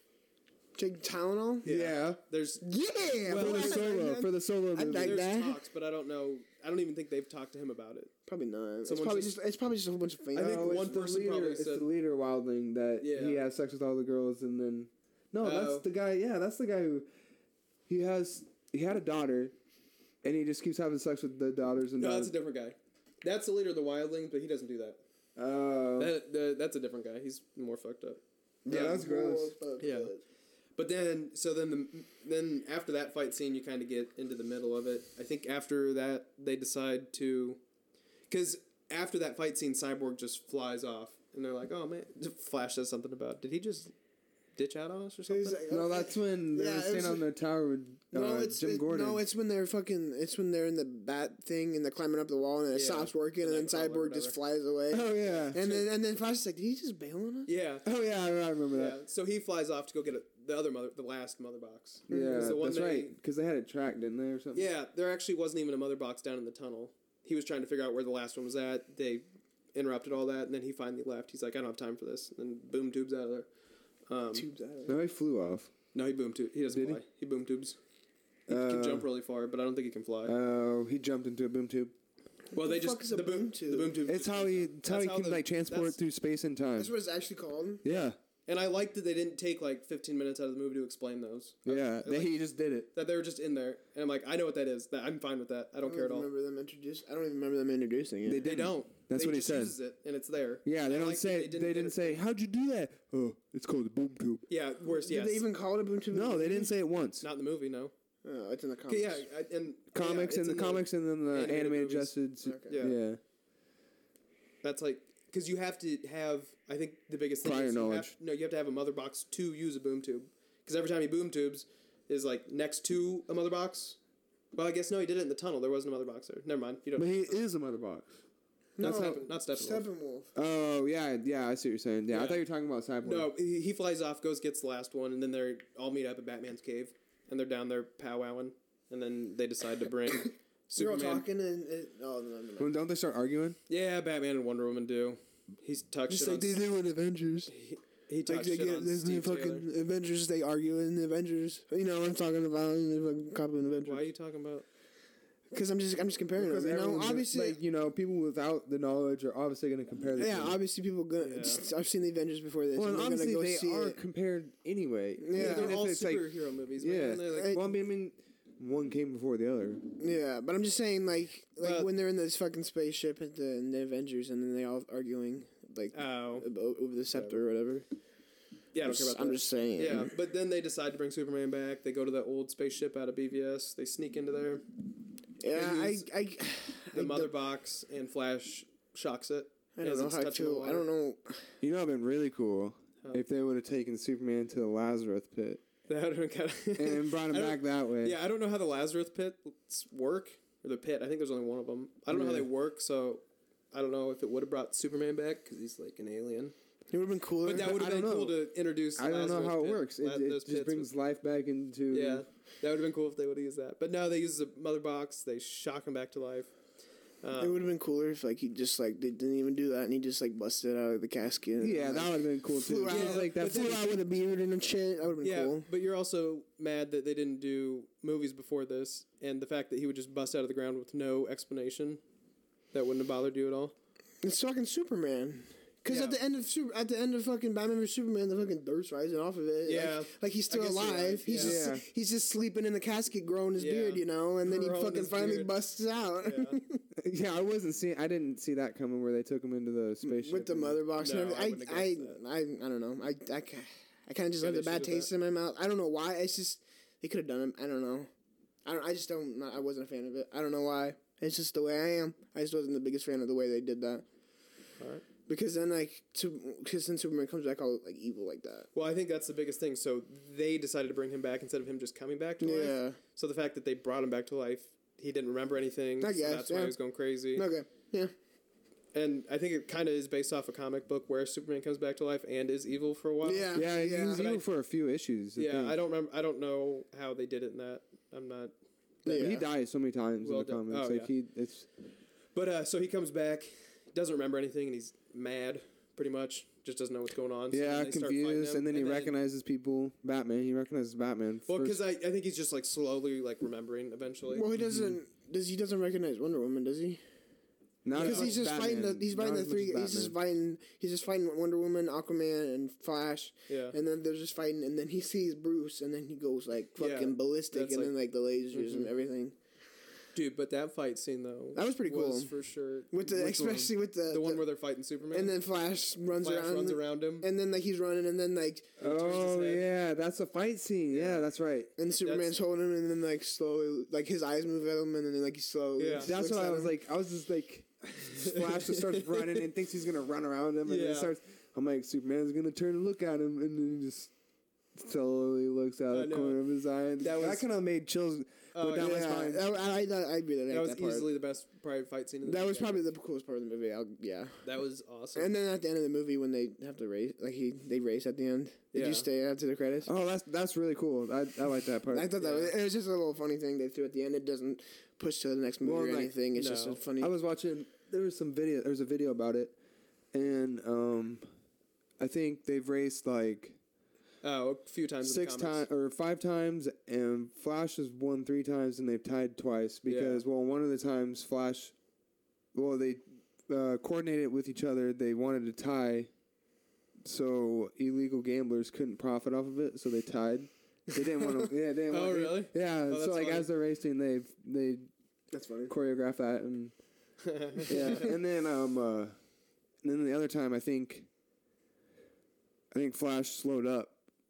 Jake Tylenol. yeah, There's Yeah, Well, for the boy. solo for the solo I'd movie. like there's that. talks, but I don't know. I don't even think they've talked to him about it. Probably not. It's Someone probably just- just, It's probably just a whole bunch of fans. I think Oh, it's one the person leader, probably it's said- the leader Wildling that Yeah. he has sex with all the girls and then no, Oh. that's the guy. Yeah, that's the guy who he has. He had a daughter, and he just keeps having sex with the daughters and No, that's daughters. a different guy. That's the leader of the Wildlings, but he doesn't do that. Oh, That, the, that's a different guy. He's more fucked up. yeah, that's gross. Yeah. But then, so then the then after that fight scene, you kind of get into the middle of it. I think after that they decide to, because after that fight scene, Cyborg just flies off, and they're like, "Oh man!" Flash says something about, "Did he just ditch out on us or something?" He's like- No, that's when they Yeah, were it staying was- on the tower with uh, No, it's Jim it- Gordon. no, it's when they're fucking. It's when they're in the bat thing and they're climbing up the wall and it Yeah. stops working and then Nightcrawler or Cyborg just whatever. flies away. oh yeah, And then and then Flash is like, did he just bail on us? yeah, oh yeah, I I remember yeah. that. So he flies off to go get a, the other mother, the last mother box. Yeah, It's the one that's they- right. Because they had it tracked, didn't they, or something? Yeah, there actually wasn't even a mother box down in the tunnel. He was trying to figure out where the last one was at. They interrupted all that, and then he finally left. He's like, I don't have time for this. And then boom tubes out of there. Um, Tubes out of it. No, he flew off. no, he boom tube. He doesn't Did he? fly. He? boom tubes. He Uh, can jump really far, but I don't think he can fly. Oh, he jumped into a boom tube. well, they the just fuck is a the boom boom tube? The boom tube. It's how he, it's how That's he how can the- like transport that's- through space and time. That's what it's actually called. Yeah, And I like that they didn't take like fifteen minutes out of the movie to explain those. yeah. I like he just did it. that they were just in there, and I'm like, I know what that is. That I'm fine with that. I I don't don't care at all. remember them introduce. I don't even remember them introducing it. They They didn't. don't. That's They what he just said. uses it, and it's there. Yeah, they I don't like that say. They get didn't, it- say. How'd you do that? Oh, it's called a boom tube. Yeah, worse. Did Yes. they even call it a boom tube? No, they didn't say it once. Not in the movie. No. Oh, it's in the Okay, comics. yeah, I- and Comics yeah, and it's the in comics and then the animated animated movies. Justice. Okay. Yeah. Yeah. That's like because you have to have. I think the biggest thing Prior is you knowledge. Have, no, you have to have a mother box to use a boom tube. Because every time he boom tubes is like next to a mother box. Well, I guess no, he did it in the tunnel. There wasn't a mother box there. Never mind. You don't. But he is a mother box. No, Not Steppen- not Steppenwolf. Steppenwolf. Oh yeah, yeah. I see what you're saying. Yeah, I Yeah. thought you were talking about Cyborg. No, he, he flies off, goes gets the last one, and then they're all meet up at Batman's cave, and they're down there powwowing, and then they decide to bring You're all Superman. talking and it, oh no, no, no. Well, don't they start arguing? Yeah, Batman and Wonder Woman do. He's touched Just shit like on. they do in Avengers. He, he Like touched they shit get on this Steve fucking Taylor. Avengers. They argue in the Avengers. You know what I'm talking about in the fucking copy in Avengers. Why are you talking about? Because I'm just I'm just comparing Because them. You know, everyone's- obviously. like you know, people without the knowledge are obviously going to compare. The yeah, two. obviously people gonna. Yeah. Just, I've seen the Avengers before this. Well, and and they're gonna honestly, go they see are it. compared anyway. Yeah. Yeah, Even they're if all it's like- superhero movies, yeah. man. They're like, Hey, Well, I mean, I mean, one came before the other. Yeah, but I'm just saying, like, like But- when they're in this fucking spaceship at the, in the Avengers, and then they all arguing, like, oh, about, over the scepter or whatever. yeah, I I'm don't care just, about I'm that. just saying. Yeah, but then they decide to bring Superman back. They go to that old spaceship out of B V S. They sneak into there. Yeah, They I, use I, The I mother don't- box and Flash shocks it. I don't as know it's how I touching the feel. I water. don't know. You know, it'd been really cool Huh. if they would have taken Superman to the Lazarus pit That would have kind of and brought him I don't- back that way. Yeah, I don't know how the Lazarus pits work or the pit. I think there's only one of them. I don't know how Yeah. they work, so I don't know if it would have brought Superman back because he's like an alien. It would have been cooler. But that would I have been don't cool know. to introduce. I don't know Lazarus how it pit. works. It, La- it those just pits brings would- life back into. Yeah, that would have been cool if they would have used that. But no, they use the mother box. They shock him back to life. Uh, It would have been cooler if like he just like they didn't even do that and he just like busted out of the casket. and, Yeah, like, that would have been cool too. flew out, Just like that. but flew then- out with a beard and shit. That would have been yeah, cool. but you're also mad that they didn't do movies before this, and the fact that he would just bust out of the ground with no explanation. That wouldn't have bothered you at all. It's fucking Superman. Because Yeah. at the end of super, at the end of fucking Batman versus Superman, the fucking dirt's rising off of it. Yeah. like, like he's I still guess you're alive. right, He's yeah. just Yeah. he's just sleeping in the casket, growing his Yeah. beard, you know, and then he Growing fucking his finally beard. busts out Yeah. Yeah, I wasn't seeing. I didn't see that coming where they took him into the spaceship with the and- mother box No, and I everything. wouldn't I have I, guessed I I don't know. I I, ca- I kind of just Got had a issues bad with taste that? in my mouth. I don't know why. It's just they could have done it. I don't know. I don't. I just don't. I wasn't a fan of it. I don't know why. It's just the way I am. I just wasn't the biggest fan of the way they did that. All right. Because then, like, because then Superman comes back all like evil like that. Well, I think that's the biggest thing. So they decided to bring him back instead of him just coming back to life. Yeah. So the fact that they brought him back to life, he didn't remember anything. I so guess, that's why yeah. he was going crazy. Okay. Yeah. And I think it kind of is based off a comic book where Superman comes back to life and is evil for a while. Yeah. Yeah, he Yeah. was But I- evil for a few issues. I Yeah, think. I don't remember. I don't know how they did it in that. I'm not. Yeah. He dies so many times Well in the done. comics. Oh, like yeah. he, it's But uh, so he comes back, doesn't remember anything, and he's mad. Pretty much, just doesn't know what's going on. So yeah then they start fighting confused, him, and then he recognizes people. Batman. He recognizes Batman. Well, first. because I, I think he's just like slowly like remembering eventually. Well, he doesn't. Does he doesn't recognize Wonder Woman? Does he? Not Because as he's much just fighting the. Batman. He's fighting Not the as much three. as He's just Batman. fighting. He's just fighting Wonder Woman, Aquaman, and Flash. Yeah. And then they're just fighting, and then he sees Bruce, and then he goes like Yeah, fucking ballistic, that's and then like the lasers and Mhm. everything. Dude, but that fight scene though, That was pretty cool. was for sure. With the Which one? especially with the the one where they're fighting Superman, and then Flash runs Flash around, runs around him. and then like he's running, and then like and he turns his Oh head. yeah, that's a fight scene. Yeah, that's right. and Superman's holding him, and then like slowly like his eyes move at him, and then like he slowly. Yeah. looks That's what at I was him. like. I was just like, Flash just starts running and thinks he's gonna run around him, and then Yeah. it starts. I'm like, Superman's gonna turn and look at him, and then he just slowly looks out I the know. corner of his eye. And That that, was- kind of made chills Oh, go down yeah. my spine. Yeah, I, I, I really That liked was that part. easily the best private fight scene. In the That movie. was probably the coolest part of the movie. I'll, yeah. That was awesome. And then at the end of the movie, when they have to race, like he they race at the end. Did Yeah. you stay after the credits? Oh, that's that's really cool. I I like that part. I thought that was, it was just a little funny thing they threw at the end. It doesn't push to the next movie Well, or like, anything. It's just no. a funny. I was watching. There was some video. There was a video about it, and um, I think they've raced like Oh, a few times. Six in the times comics. or five times, and Flash has won three times, and they've tied twice because Yeah. well, one of the times Flash, well, they uh, coordinated with each other. They wanted to tie, so illegal gamblers couldn't profit off of it, so they tied. They didn't want to. Yeah, they didn't Oh, want, really? Yeah. Oh, so that's like funny. as they're racing, they they That's funny. choreograph that and yeah, and then um, uh, and then the other time I think, I think Flash slowed up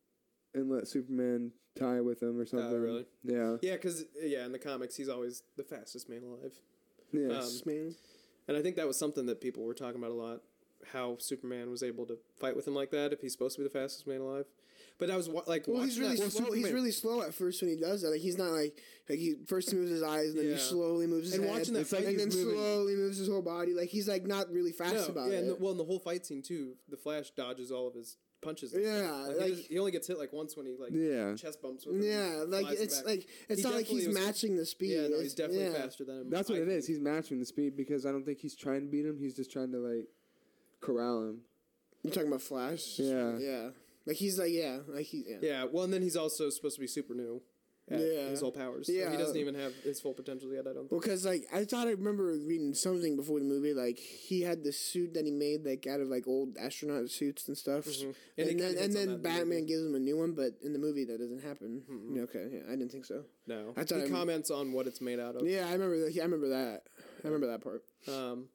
and let Superman tie with him or something. really? Yeah. Yeah, because yeah, in the comics, he's always the fastest man alive. Yeah. Um, Man. And I think that was something that people were talking about a lot. How Superman was able to fight with him like that if he's supposed to be the fastest man alive. But I was wa- like, Well, he's watching really that- slow. He's Superman- really slow at first when he does that. Like he's not like like he first he moves his eyes and then Yeah. he slowly moves his And head. watching that It's like, fight, and then he's moving- slowly moves his whole body. Like he's like not really fast No, about yeah, it. and the, well, in the whole fight scene too, the Flash dodges all of his punches. and Yeah, stuff. Like, he, like- does- he only gets hit like once when he like Yeah. chest bumps with him. yeah, and like flies him it's back. like it's He not like he's definitely was- matching the speed. Yeah, no, It's- he's definitely yeah. faster than him. That's what I it is. think. He's matching the speed because I don't think he's trying to beat him. He's just trying to like corral him. You're talking about Flash. Yeah. yeah. Like he's like yeah, like he yeah. Yeah, well, and then he's also supposed to be super new. At Yeah. his whole powers. So Yeah. he doesn't even have his full potential yet. I don't. Well, think. because like I thought I remember reading something before the movie, like he had this suit that he made like out of like old astronaut suits and stuff, Mhm. And and, it kinda then hits and on that then in the Batman movie. gives him a new one, but in the movie that doesn't happen. Mhm. Yeah, okay, yeah, I didn't think so. No, I thought he I- comments on what it's made out of. Yeah, I remember that. Yeah, I remember that. I remember that part. Um,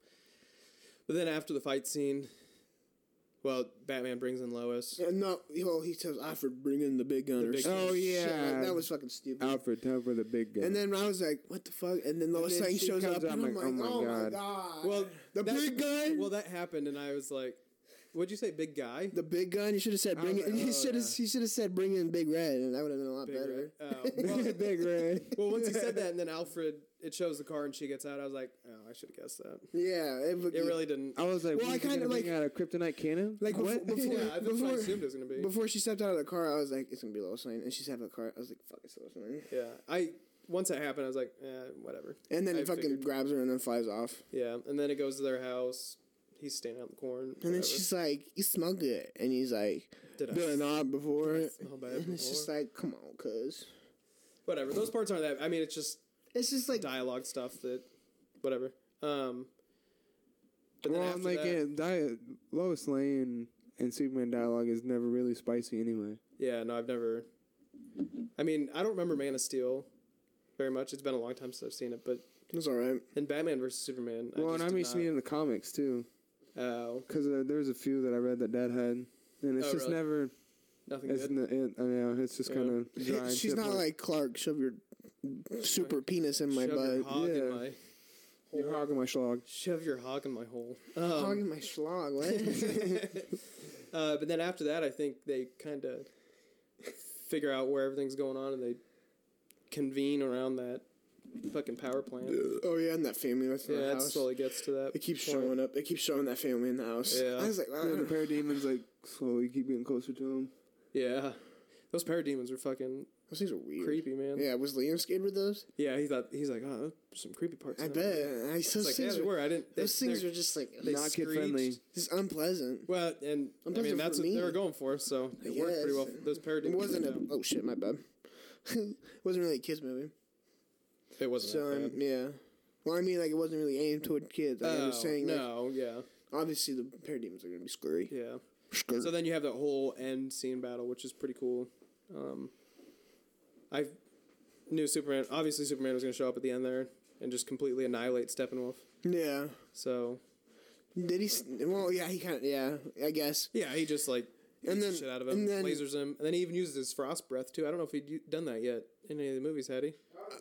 but then after the fight scene, well, Batman brings in Lois. Yeah, no, oh, he tells Alfred, "Bring in the big gun." The or big some gun. Oh, shit. yeah. Like, that was fucking stupid. Alfred, time for the big guy. And then I was like, "What the fuck?" And then Lois then Lane she shows comes up, out, and I'm I'm like, like, "Oh oh my my god!" Well, the that- big gun. Well, that happened, and I was like, "What'd you say, big guy?" The big gun. You should have said bring was it. like, He oh, should have. yeah. He should have said bring in Big Red, and that would have been a lot Big better. Red. Oh, well, big red. well, once he said that, and then Alfred, it shows the car, and she gets out. I was like, "Oh, I should have guessed that." Yeah, it, It really didn't. I was like, Well, well, I I kind kinda of like- out a kryptonite cannon. like what? before before, yeah, that's what I before, assumed it was gonna be. before she stepped out of the car. I was like, it's gonna be Lois Lane, and she stepped out of the car. I was like, fuck, it's Lois Lane. Yeah, I once that happened, I was like, eh, whatever. And then I he fucking figured. grabs her and then flies off. Yeah, and then it goes to their house. He's standing out in the corn. And then whatever. she's like, "You smell good," and he's like, Did I "Did I not before?" I smell bad And it's just before? like, come on, cuz. Whatever. Those parts aren't that. I mean, it's just It's just like, dialogue stuff that, whatever. Um. But then Well, after I'm like, that, yeah, di- Lois Lane and Superman dialogue is never really spicy anyway. yeah, no, I've never. I mean, I don't remember Man of Steel very much. It's been a long time since I've seen it, but it's all right. in Batman versus Superman, I Well, just and I did mean, not- seen it in the comics too, Oh, because uh, there's a few that I read that Dad had, and it's Oh, just really? never. nothing It's good. n- it, I mean, it's just Yeah. kind of dry. and She's not simple. like Clark. Shove your super penis in my Shove your butt. hog in Yeah. my. You're hogging my schlog. Shove your hog in my hole. Um, Hogging my schlag. What? uh, but then after that, I think they kind of figure out where everything's going on, and they convene around that fucking power plant. oh yeah, and that family that's in Yeah, the it house. slowly gets to that. It keeps point. showing up. They keep showing that family in the house. Yeah. I was like, Yeah, the parademons like slowly keep getting closer to him. Yeah, those parademons are fucking those things are weird. creepy, man. Yeah, was Liam scared with those? Yeah, he thought he's like, oh, there's some creepy parts. I in that bet. movie." I, those It's like, yeah, things they are, were. I didn't. They, those things they're- are just like they Not kid friendly. screeched. just unpleasant. Well, and I Unpleasant mean that's for what they me. were going for, so it I worked pretty well. guess. Those parademons. It wasn't a yeah. oh shit, my bad. It wasn't really a kids movie. It wasn't. So that um, bad. yeah. Well, I mean, like it wasn't really aimed toward kids. Like, I was Oh, saying, like, no, yeah, obviously the parademons are gonna be scary. yeah. Scary. So then you have that whole end scene battle, which is pretty cool. Um, I knew Superman. Obviously, Superman was going to show up at the end there and just completely annihilate Steppenwolf. Yeah. So Did he? s- Well, yeah, he kind of. Yeah, I guess. yeah, he just like And beats then- the shit out of him, and then- lasers him, and then he even uses his frost breath too. I don't know if he'd u- done that yet in any of the movies, had he?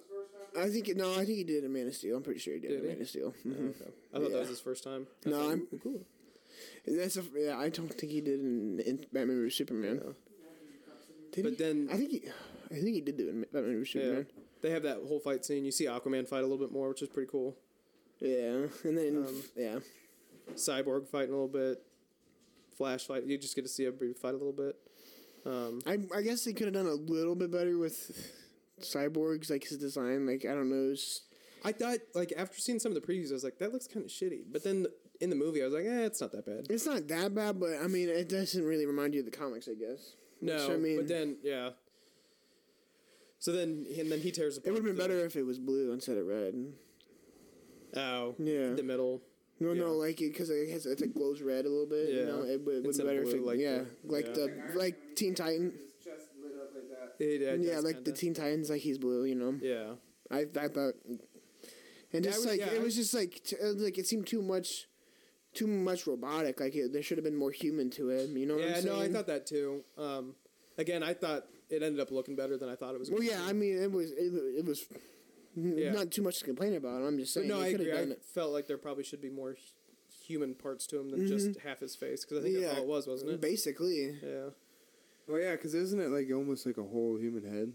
I think it, no, I think he did it in Man of Steel. I'm pretty sure he did, Did it in he? Man of Steel. Mhm. Okay. I thought that Yeah. was his first time. I No, thought, I'm- "Ooh, cool. That's a, yeah. I don't think he did it in, in Batman versus Superman. Yeah. Did But he? then- I think he, I think he did do it in Batman versus Yeah. Superman. They have that whole fight scene. You see Aquaman fight a little bit more, which is pretty cool. Yeah, and then Um, yeah, Cyborg fighting a little bit. Flash fight. You just get to see everybody fight a little bit. Um, I I guess they could have done a little bit better with Cyborg's like his design. Like I don't know. It's, I thought, like, after seeing some of the previews, I was like, that looks kind of shitty. But then in the movie, I was like, eh, it's not that bad. it's not that bad, but I mean, it doesn't really remind you of the comics. I guess. No, Which, I mean, but then yeah. So then and then he tears apart. it would have been the- better if it was blue instead of red. Oh, Yeah. the middle. No, Yeah. no, like it because it has it's like glows red a little bit. You Yeah. know, it would, it would be Instead of better if blue, it, like yeah, the- like yeah. the like Teen Titan. His chest lit up like that. It, it Yeah, does like the kinda. Teen Titans, like he's blue. You know, Yeah. I I thought, and Yeah, I just was- like yeah, it I- was just like t- uh, like it seemed too much, too much robotic. Like it, there should have been more human to him. You know what Yeah, I'm saying? no, I thought that too. Um, again, I thought it ended up looking better than I thought it was. Well, gonna yeah, be. I mean, it was it, it was Yeah. not too much to complain about. I'm just But saying. no, they I could agree. have I done it. felt like there probably should be more hu- human parts to him than just half his face because I think Yeah. that's all it was, wasn't it? Basically, Yeah. Well, yeah, because isn't it like almost like a whole human head?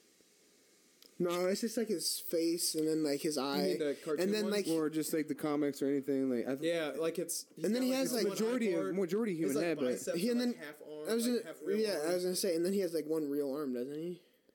no, it's just like his face and then like his eye, mean the cartoon and then one? like Or just like the comics or anything? Like I th- Yeah, like it's. he's And then got, he like, has, this like, one majority eye of part, majority his, human like, head, but biceps he are, and like, then- half arm, I was like, gonna, half real yeah, arm. I was gonna say, and then he has like one real arm, doesn't he?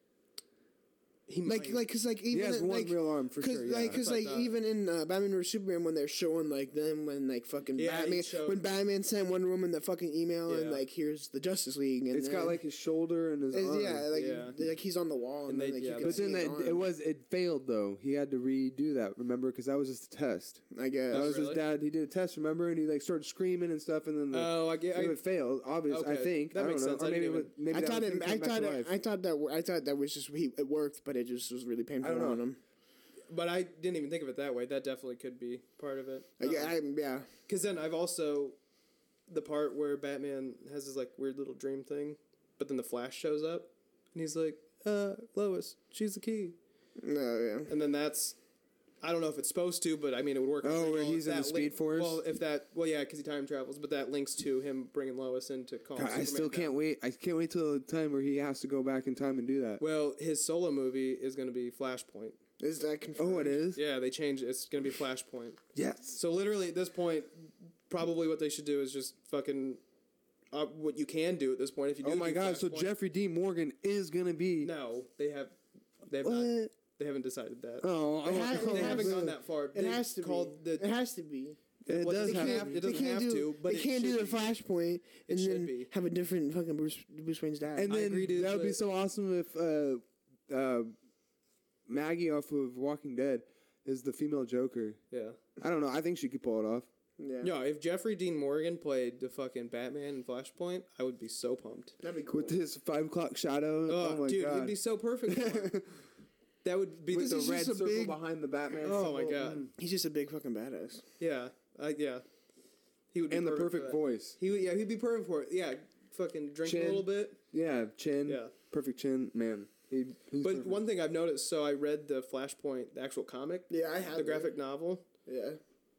He Like, might. like, cause like even he has in, one like, real arm for Cause sure. Yeah. like, cause That's what I like thought. even in uh, Batman versus Superman when they're showing like them when like fucking Yeah, he Batman showed- when Batman sent Wonder Woman the fucking email and Yeah. like here's the Justice League and it's got then- like his shoulder and his it's- arm. yeah like Yeah. like he's on the wall and, And then they- like yeah, you can But see then his that, arm, it was it failed though. He had to redo that. Remember, because that was just a test. I guess That was really? his dad. He did a test. Remember, and he like started screaming and stuff, and then the, Oh, I get. so I, it failed. Obviously, I Okay, think that I don't makes know. sense. Or I maybe didn't it was- maybe I that thought was it him I coming back thought to it, life. I thought that I thought that was just he it worked but it just was really painful I don't know. on him. but I didn't even think of it that way. That definitely could be part of it. Like, I, yeah Because then I've also the part where Batman has his like weird little dream thing, but then the Flash shows up and he's like, "Uh, Lois, she's the key," no yeah and then that's. I don't know if it's supposed to, but I mean, it would work. Oh, pretty where well he's if in the that Speed link- Force? Well, if that, well, yeah, because he time travels, but that links to him bringing Lois in to call. God, I Superman still down. can't wait. I can't wait till the time where he has to go back in time and do that. Well, his solo movie is going to be Flashpoint. is that confirmed? Oh, it is. Yeah, they changed. It's going to be Flashpoint. Yes. So literally, at this point, probably what they should do is just fucking. Uh, what you can do at this point, if you do. Oh my do God! So Flashpoint- Jeffrey Dean Morgan is gonna be. No, they have. They have What? not. They haven't decided that. Oh, It has- they it haven't has- gone that far. It They has to called be. The, It has to be. It well, does they have. can't- to. It doesn't they can't have do, to, but they it can't do should the be. Flashpoint and should then be. have a different fucking Bruce Bruce Wayne's dad. And I then agree, dude, that would be but- so awesome if uh, uh, Maggie off of Walking Dead is the female Joker. yeah. I don't know. I think she could pull it off. yeah, No, if Jeffrey Dean Morgan played the fucking Batman in Flashpoint, I would be so pumped. that'd be cool. With his five o'clock shadow. Oh, Oh, my dude, God. he'd be so perfect. for it. That would be With the the is red just a circle big- behind the Batman. Oh my symbol. God. Mm. He's just a big fucking badass. yeah, uh, yeah. He would be And the for perfect that. voice. He would, yeah, he'd be perfect for it. Yeah, fucking drink Chin. a little bit. Yeah, chin. Yeah. Perfect chin. Man. He, he's But perfect. one thing I've noticed, so I read the Flashpoint, the actual comic, Yeah, I have the it. graphic novel. Yeah,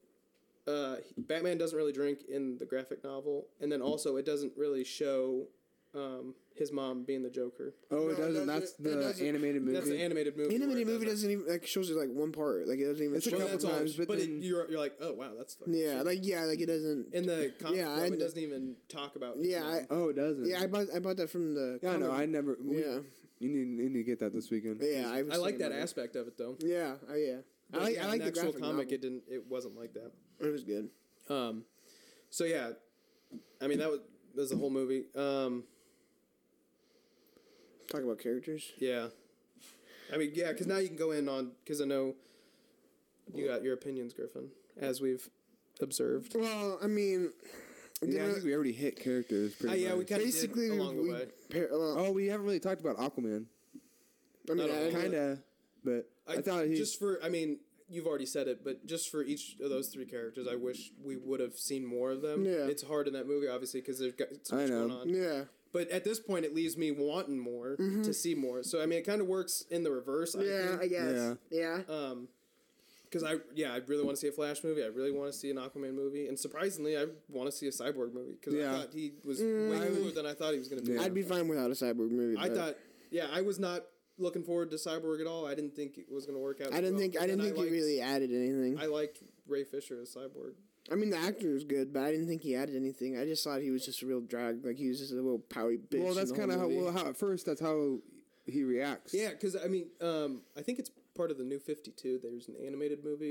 Uh, Batman doesn't really drink in the graphic novel, and then also it doesn't really show um, his mom being the Joker. Oh, No, it it doesn't. doesn't- That's it the doesn't. animated movie. That's the animated movie. animated where it movie doesn't even like shows it like one part. Like it doesn't even. It's a show Well, couple that's all, times, but but it, then- you're you're like, oh wow, that's fucking Yeah, shit. like yeah, like it doesn't. in the comic Yeah, form, I it kn- doesn't even talk about. Yeah, his mom. Oh, it doesn't. Yeah, I bought I bought that from the. Yeah, no, comic. I never. We, Yeah, You need, you need to get that this weekend. yeah. I, was I like thinking that about it. aspect of it though. Yeah, oh, yeah. I But like yeah, I like in the actual graphic comic. novel. It didn't. It wasn't like that. It was good. Um, so yeah, I mean that was that was the whole movie. Um, Talk about characters. yeah, I mean yeah, because now you can go in on because I know you got your opinions, Griffin, as we've observed. Well, I mean, Yeah, I there- think we already hit characters Uh, pretty yeah, we much. kind of basically did along we. the way. Par- well, Oh, we haven't really talked about Aquaman. I mean, not I, all. Kind of, but I, I, thought he. just for I mean you've already said it, but just for each of those three characters, I wish we would have seen more of them. Yeah. It's hard in that movie, obviously, because there's got so I much know. going on. Yeah. But at this point, it leaves me wanting more Mm-hmm. to see more. So I mean, it kind of works in the reverse. I Yeah, think. I guess. Yeah. Yeah. Um, because I yeah, I really want to see a Flash movie. I really want to see an Aquaman movie, and surprisingly, I want to see a Cyborg movie because Yeah. I thought he was Mm. way cooler than I thought he was going to be. Yeah. I'd be fine without a cyborg movie. I but thought, yeah, I was not looking forward to Cyborg at all. I didn't think it was going to work out. I as didn't well. think I And didn't then think liked, he really added anything. I liked Ray Fisher as Cyborg. I mean, the actor was good, but I didn't think he added anything. I just thought he was just a real drag. Like he was just a little pouty bitch. well, in that's the whole kind of how. movie. Well, how at first that's how he reacts. Yeah, because I mean, um, I think it's part of the New fifty-two. There's an animated movie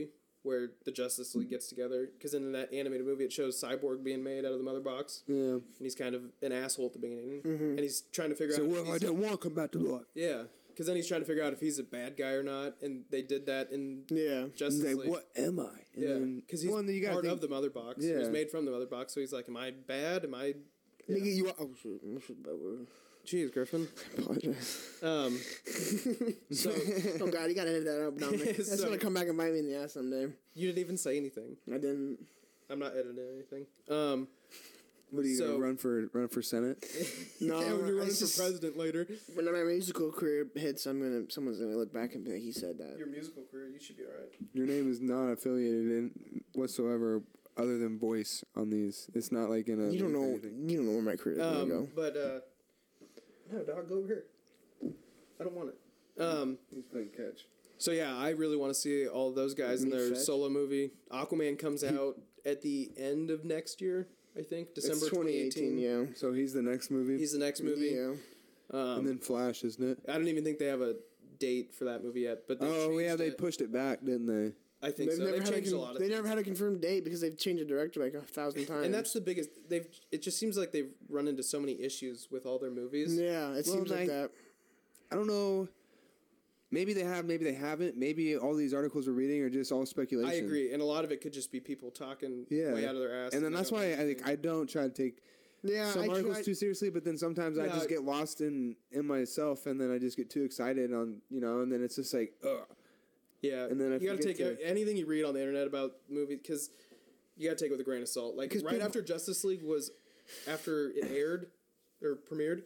where the Justice League gets together. Because in that animated movie, it shows Cyborg being made out of the mother box. Yeah. And he's kind of an asshole at the beginning. Mm-hmm. And he's trying to figure So out... well, if I he's- didn't want to come back to life. Yeah. Because then he's trying to figure out if he's a bad guy or not. And they did that in Yeah. Justice He's League. like, what am I? And Yeah. then- Because he's well, and then you gotta part think- of the mother box. He Yeah. was made from the mother box. So he's like, am I bad? Am I... Nigga, you are. Oh, shit. I should bad word. Jeez, Griffin. Apologize. Um, so Oh, God, you gotta edit that up, Dominic. That's So- gonna come back and bite me in the ass someday. you didn't even say anything. I didn't. I'm not editing anything. Um, What are you So- gonna run for? Run for senate? No, yeah, when you're running it's for just- president later. When my musical career hits, I'm gonna. Someone's gonna look back and be like, he said that. Your musical career, you should be alright. Your name is not affiliated in whatsoever, other than voice on these. It's not like in a. You don't know. anything. You don't know where my career is gonna Um, go. but uh, no, dog, go over here. I don't want it. Um, He's playing catch. so yeah, I really want to see all those guys in Me their fetch? solo movie. Aquaman comes out at the end of next year, I think, December It's twenty eighteen. Yeah. So he's the next movie, He's the next movie. Yeah. Um, and then Flash, isn't it? I don't even think they have a date for that movie yet. But they Oh yeah, changed they it. pushed it back, didn't they? I think They've so. never They've had a changed con- a lot of They things. never had a confirmed date because they've changed the director like a thousand times. And that's the biggest. They've. It just seems like they've run into so many issues with all their movies. yeah. It Well, seems like like- that. I don't know. Maybe they have, maybe they haven't. Maybe all these articles we're reading are just all speculation. I agree, and a lot of it could just be people talking Yeah, way out of their ass. and then they that's don't why know I think anything. I don't try to take Yeah. some I articles tried- too seriously, but then sometimes I Yeah, just I- get lost in in myself, and then I just get too excited on you know, and then it's just like, ugh. Yeah, and then I you got to take forget to- anything you read on the internet about movies because you got to take it with a grain of salt. Like 'Cause right people- after Justice League was, after it aired or premiered,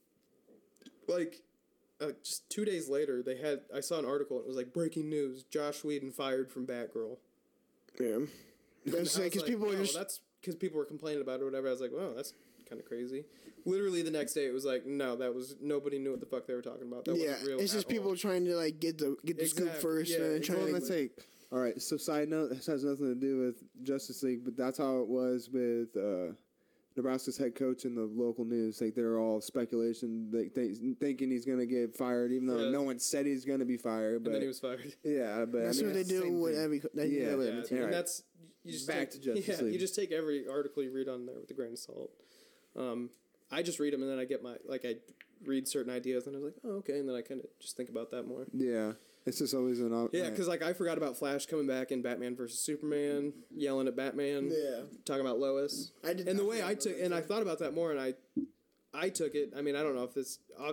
like uh, just two days later, they had I saw an article. It was like breaking news: Josh Whedon fired from Batgirl. Yeah. That's I like was because people "Oh, are just. that's because people were complaining about it or whatever. I was like, wow, that's kind of crazy. Literally the next day, it was like, no, that was nobody knew what the fuck they were talking about. That Yeah, wasn't real it's just at all. people trying to like get the get the scoop Exactly, first yeah, and then trying Well, to. let's say, all right. So, side note, this has nothing to do with Justice League, but that's how it was with uh, Nebraska's head coach in the local news. Like they're all speculation, they, they thinking he's going to get fired, even though Yeah. no one said he's going to be fired. But and then he was fired. yeah, but That's I mean, what they it's the do same with thing. every. They do Yeah, that with Yeah, every and team. Alright. that's you just Back take, to Justice yeah, League. You just take every article you read on there with a grain of salt. Um, I just read them and then I get my like I read certain ideas and I was like, oh okay, and then I kind of just think about that more. Yeah, it's just always an op- Yeah, because like I forgot about Flash coming back in Batman versus Superman, yelling at Batman, Yeah. talking about Lois. I did And the not way think I about took, that and I too. thought about that more, and I, I took it. I mean, I don't know if this, uh,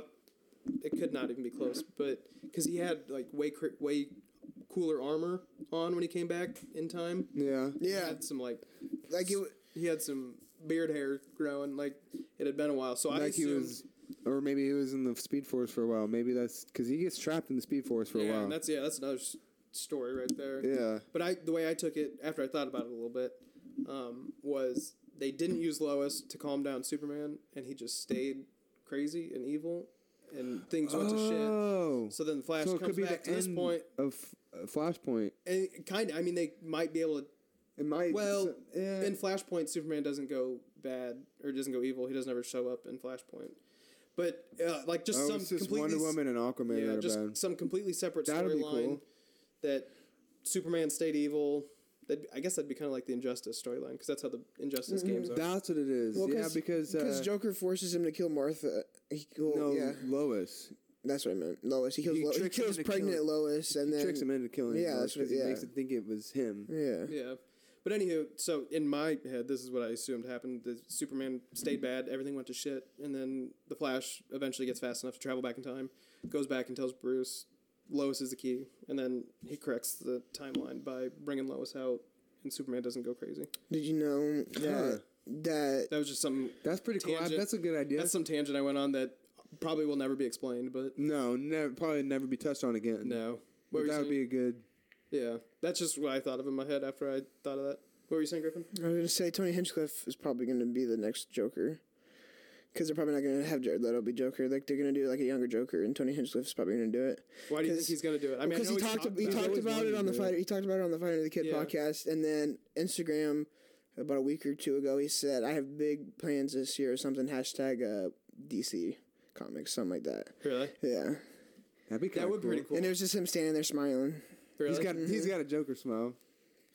it could not even be close, but because he had like way cr- way cooler armor on when he came back in time. yeah. He Yeah, had some like, like it. he had some beard hair growing. Like it had been a while, so I Like he assumed, was, or maybe he was in the Speed Force for a while. Maybe that's because he gets trapped in the Speed Force for a yeah, while. and that's yeah, that's another s- story right there. yeah, But I, the way I took it after I thought about it a little bit, um, was they didn't use Lois to calm down Superman, and he just stayed crazy and evil, and things went to oh, shit. So then Flash so it comes could be back the to this end point, of uh, Flashpoint. and kind of, I mean, they might be able to. It might. Well, yeah. in Flashpoint, Superman doesn't go bad or doesn't go evil. He doesn't ever show up in Flashpoint. But uh, like just oh, some it's just completely Wonder Woman and Aquaman yeah, that are just bad. some completely separate That'd be storyline cool. that Superman stayed evil. That I guess that'd be kind of like the Injustice storyline because that's how the Injustice games are. That's what it is. Well, yeah, because uh, Joker forces him to kill Martha. He, well, no, yeah, Lois. that's what I meant. Lois. He kills. He Lo- he tricks him kills into pregnant killing- Lois, and He then tricks him into killing. Yeah, Lois that's what- 'cause he yeah. makes it think it was him. yeah. Yeah. But anywho, so in my head, this is what I assumed happened. The Superman stayed bad, everything went to shit, and then the Flash eventually gets fast enough to travel back in time, goes back and tells Bruce Lois is the key, and then he corrects the timeline by bringing Lois out, and Superman doesn't go crazy. Did you know that that That was just some That's pretty cool. Tangent. That's a good idea. that's some tangent I went on that probably will never be explained, but no, never, probably never be touched on again. no. What But were you that would saying? be a good. Yeah, that's just what I thought of in my head after I thought of that. What were you saying, Griffin? I was gonna say Tony Hinchcliffe is probably gonna be the next Joker, because they're probably not gonna have Jared Leto be Joker. Like they're gonna do like a younger Joker, and Tony Hinchcliffe's probably gonna do it. Why do you think 'Cause- he's going to do it? I mean, I Because know he he's talked, talked he about talked it. always about wanted it on to the do it. fighter. He talked about it on the Fighter of the Kid Yeah. podcast, and then Instagram about a week or two ago, he said, "I have big plans this year" or something. Hashtag uh, D C Comics, something like that. Really? Yeah, That'd be That kinda would be pretty cool. and it was just him standing there smiling. Really? He's got he's got a Joker smile.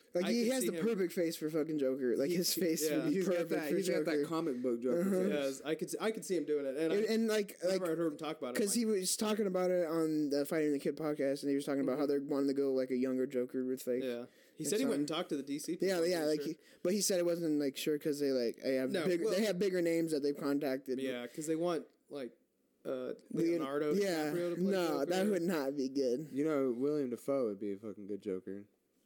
Like I he could has see the him- perfect face for fucking Joker. Like He- his he- face yeah. would be He's got perfect that. for He's Joker. got that comic book Joker. Uh-huh. face. Yes, I could I could see him doing it, and, and, I, and like like whenever I heard him talk about it, because I'm he like, was talking about it on the Fighting the Kid podcast, and he was talking about Mhm. how they're wanting to go like a younger Joker with like yeah, he it's said he went and on- talked to the D C people. yeah I'm yeah pretty like sure. he, but he said it wasn't like sure because they like they have No, big well- they have bigger names that they've contacted. yeah, because they want like uh, Leon- Leonardo yeah, DiCaprio to play no, Joker. that would not be good. You know, William Dafoe would be a fucking good Joker.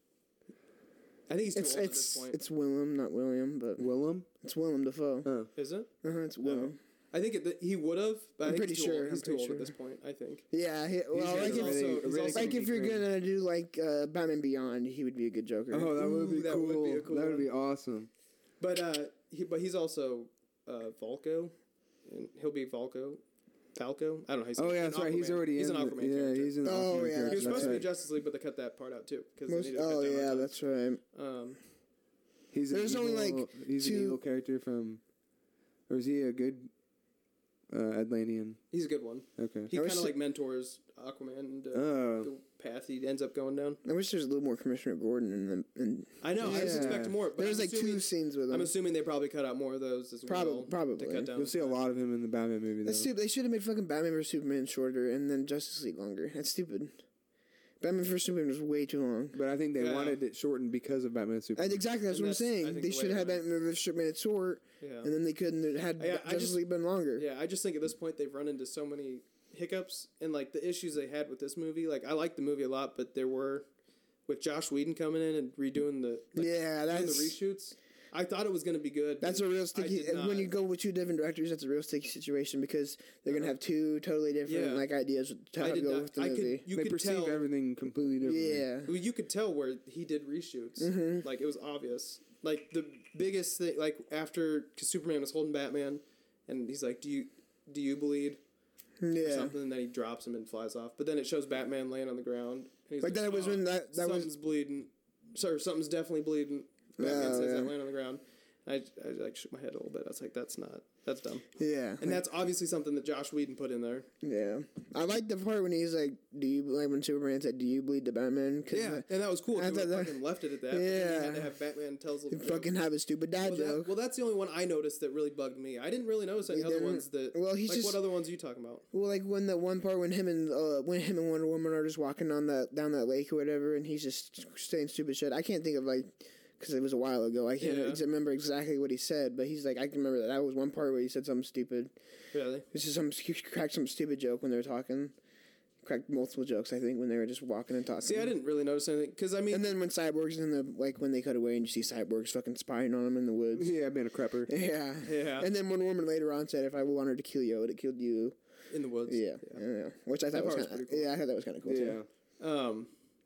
I think he's too It's old at it's this point. it's Willem, not William, but Willem? it's Willem Dafoe. Oh. Is it? Uh-huh, it's Willem. I think it, he would have, but I I'm think pretty he's too sure, Old. He's I'm too pretty old at sure. this point. I think. Yeah, he, well, got like a if, really- really, he's really also- like if you're great. gonna do like uh, Batman Beyond, he would be a good Joker. Oh, that would be Ooh, that cool. would be a cool that would one. be awesome. But uh, he, but he's also uh, Volko, and he'll be Volko, Falco. I don't know how you say Oh it. yeah, An that's right. He's Aquaman. already he's in. an the- Aquaman yeah, character. he's an Oh, Aquaman yeah, He character. was supposed that's to be right. Justice League, but they cut that part out too because Most, they needed to oh cut down on yeah, time. that's right. Um, He's an There's only, evil- like, he's two- an evil character from, or is he a good uh, Atlantean? he's a good one. Okay. He I kind wish of it- like mentors Aquaman and uh, Oh, the path he ends up going down. I wish there was a little more Commissioner Gordon in the. In, I know. I was Yeah. expecting more. But there was I'm like assuming, two scenes with him. I'm assuming they probably cut out more of those as Prob- well. probably. To cut down you'll see a time. lot of him in the Batman movie. Though. That's stupid. They should have made fucking Batman versus Superman shorter and then Justice League longer. That's stupid. Batman versus Superman was way too long. But I think they Yeah. wanted it shortened because of Batman and Superman. And exactly, that's And what I'm that's, I saying. think, They the way should have it had went. Batman versus Superman short, Yeah. and then they couldn't have had Yeah, I Justice just- League been longer. Yeah, I just think at this point they've run into so many hiccups and like the issues they had with this movie. Like I liked the movie a lot, but there were with Josh Whedon coming in and redoing the like, Yeah, doing the that's reshoots. I thought it was going to be good. that's but a real I sticky. did And when not. you go with two different directors, that's a real sticky situation because they're gonna Uh-huh. have two totally different Yeah. like ideas to I how to did go not. with the I could. movie. You they could perceive tell. everything completely differently. Yeah, Well, you could tell where he did reshoots. Mhm. Like it was obvious. Like the biggest thing, like after cause Superman was holding Batman, and he's like, "Do you do you bleed?" Or yeah. something. And then he drops him and flies off. But then it shows Batman laying on the ground. And he's Like that was "Oh, when that that something's was bleeding. Sorry, something's definitely bleeding. Batman Oh, says yeah. that laying on the ground. I, I like shook my head a little bit. I was like, that's not, that's dumb. yeah. And that's obviously something that Josh Whedon put in there. Yeah, I like the part when he's like, "Do you like when Superman said, do you bleed the Batman?" 'Cause Yeah, the- and that was cool. I If they thought would that- fucking left it at that. But then you Yeah. had to have Batman tells he them. fucking have a stupid dad well, that, joke. well, that's the only one I noticed that really bugged me. I didn't really notice any You other didn't? ones that. Well, he's like just- what other ones are you talking about? Well, like when the one part when him and uh, when him and Wonder Woman are just walking on that down that lake or whatever, and he's just saying stupid shit. I can't think of like because it was a while ago. I can't Yeah. ex- remember exactly what he said, but he's like, I can remember that that was one part where he said something stupid. Really? It's just some he cracked some stupid joke when they were talking. Cracked multiple jokes, I think, when they were just walking and talking. See, I didn't really notice anything because I mean, And then when Cyborg's in the like when they cut away and you see Cyborg's fucking spying on him in the woods. Yeah, being a crepper. Yeah. Yeah. And then Wonder Woman later on said, "If I wanted to kill you, I would have killed you." in the woods. Yeah. Yeah. Which I That thought was part was kind of pretty cool. yeah, I thought that was kind of cool too. Yeah. Um,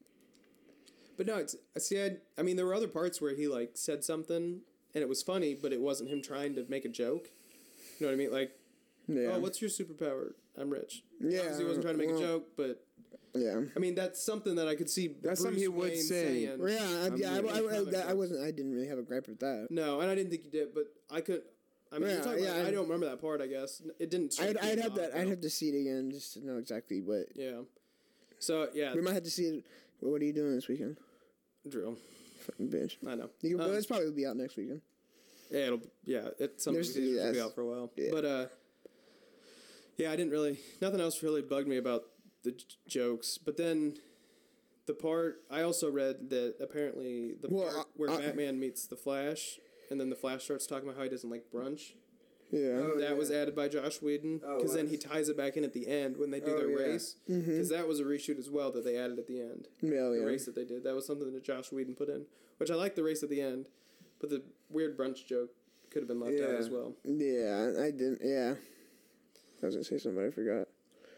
but no, it's see, I, I mean, there were other parts where he like said something and it was funny, but it wasn't him trying to make a joke. You know what I mean? Like, Yeah. oh, what's your superpower? I'm rich. Yeah, Obviously, he wasn't trying to make well- a joke, but Yeah. I mean, that's something that I could see. That's Bruce something he would Wayne say. saying. Well, yeah, I, I'm yeah, I, really I, I, comic that- I book. wasn't. I didn't really have a gripe with that. No, and I didn't think you did, but I could. I mean, Yeah, you're talking yeah, about, I, I- don't remember that part. I guess it didn't. strike I'd, me I'd as have odd, that. I'd though. have to see it again just to know exactly what. Yeah. So yeah, We might have to see it. Well, what are you doing this weekend? drill. Fucking bitch. I know. You can, Um, well, it's probably be out next weekend. Yeah, it'll yeah, it's something There's- that will be yes. out for a while. Yeah. But uh yeah, I didn't really nothing else really bugged me about the j- jokes. But then the part I also read that apparently the Well, part uh, where uh, Batman meets the Flash and then the Flash starts talking about how he doesn't like brunch. Yeah. Oh, that yeah. was added by Josh Whedon Oh, because then he that's- ties it back in at the end when they do Oh, their yeah. race Mm-hmm. because that was a reshoot as well that they added at the end. Yeah, The yeah. race that they did that was something that Josh Whedon put in, which I like the race at the end, but the weird brunch joke could have been left out Yeah. as well. Yeah, I didn't. Yeah. I was gonna say something, but I forgot.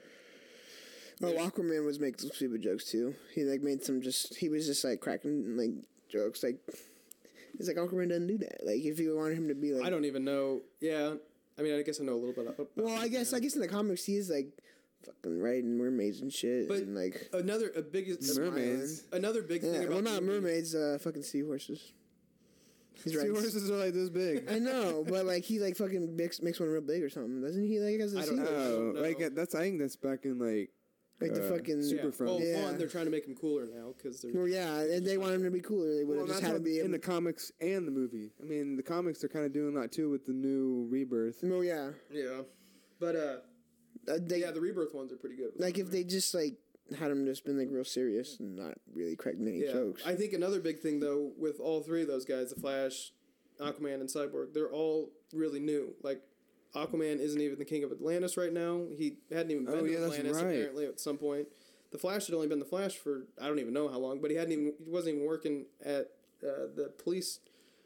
Oh, There's- Aquaman was making some stupid jokes too. He like made some just. He was just like cracking like jokes. Like he's like Aquaman doesn't do that. Like if you wanted him to be like. I don't even know. Yeah, I mean, I guess I know a little bit about. Well, I guess I guess in the comics he is like fucking riding mermaids and shit, But and like another a big Mermaids. Another big thing yeah, about well, the not movie- mermaids, uh, fucking seahorses. He's Sea riding- horses are like this big. I know, but like he like fucking makes, makes one real big or something, doesn't he? Like has a I don't seahorse. know. Oh, No. like uh, that's. I think that's back in like Like the Uh, fucking Super yeah. Friends. Well, Yeah. one, they're trying to make him cooler now because they're. Well, yeah, and they want him to be cooler. They would Well, have just that's had to how- be in the comics and the movie. I mean, the comics they're kind of doing that too with the new Rebirth. Well, yeah, Yeah, but uh, uh, they yeah, the rebirth ones are pretty good. like if they just like had him just been like real serious and not really crack many Yeah, jokes. I think another big thing though with all three of those guys, the Flash, Aquaman, and Cyborg, they're all really new. Like Aquaman isn't even the king of Atlantis right now. He hadn't even been Oh, to yeah, that's Atlantis right. apparently at some point. The Flash had only been the Flash for I don't even know how long, but he hadn't even he wasn't even working at uh, the police.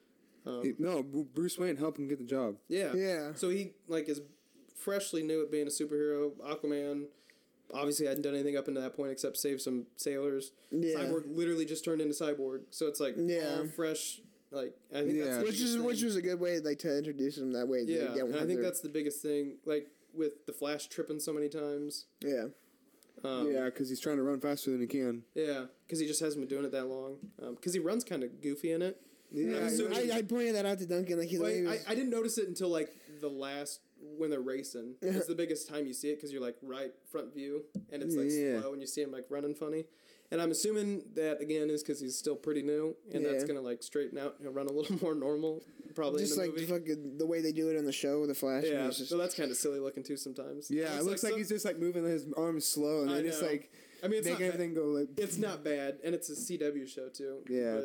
Um, He- no, Bru- Bruce Wayne helped him get the job. yeah, Yeah. So he like is freshly new at being a superhero. Aquaman obviously hadn't done anything up until that point except save some sailors. Yeah. Cyborg literally just turned into Cyborg, so it's like Yeah. all fresh. Like I think Yeah. that's the which is biggest which thing. was a good way like to introduce him that way. Yeah, they don't and I have think their- that's the biggest thing. Like with the Flash tripping so many times. yeah. Um, Yeah, because he's trying to run faster than he can. Yeah, because he just hasn't been doing it that long. Because he runs kind of goofy in it. Yeah, I'm assuming- I, I pointed that out to Duncan. Like he, Well, he I, was, I didn't notice it until like the last when they're racing. It's the biggest time you see it because you're like right front view and it's like Yeah. slow and you see him like running funny. And I'm assuming that again is because he's still pretty new and that's Yeah. gonna like straighten out and run a little more normal probably just in the like movie. fucking the way they do it on the show, the Flash. Yeah, it's just, so that's kind of silly looking too sometimes. Yeah, it looks like, some- he's just like moving his arms slow, and I they just know. like I mean, it's make not bad. everything go like. It's not bad, and it's a C W show too. Yeah.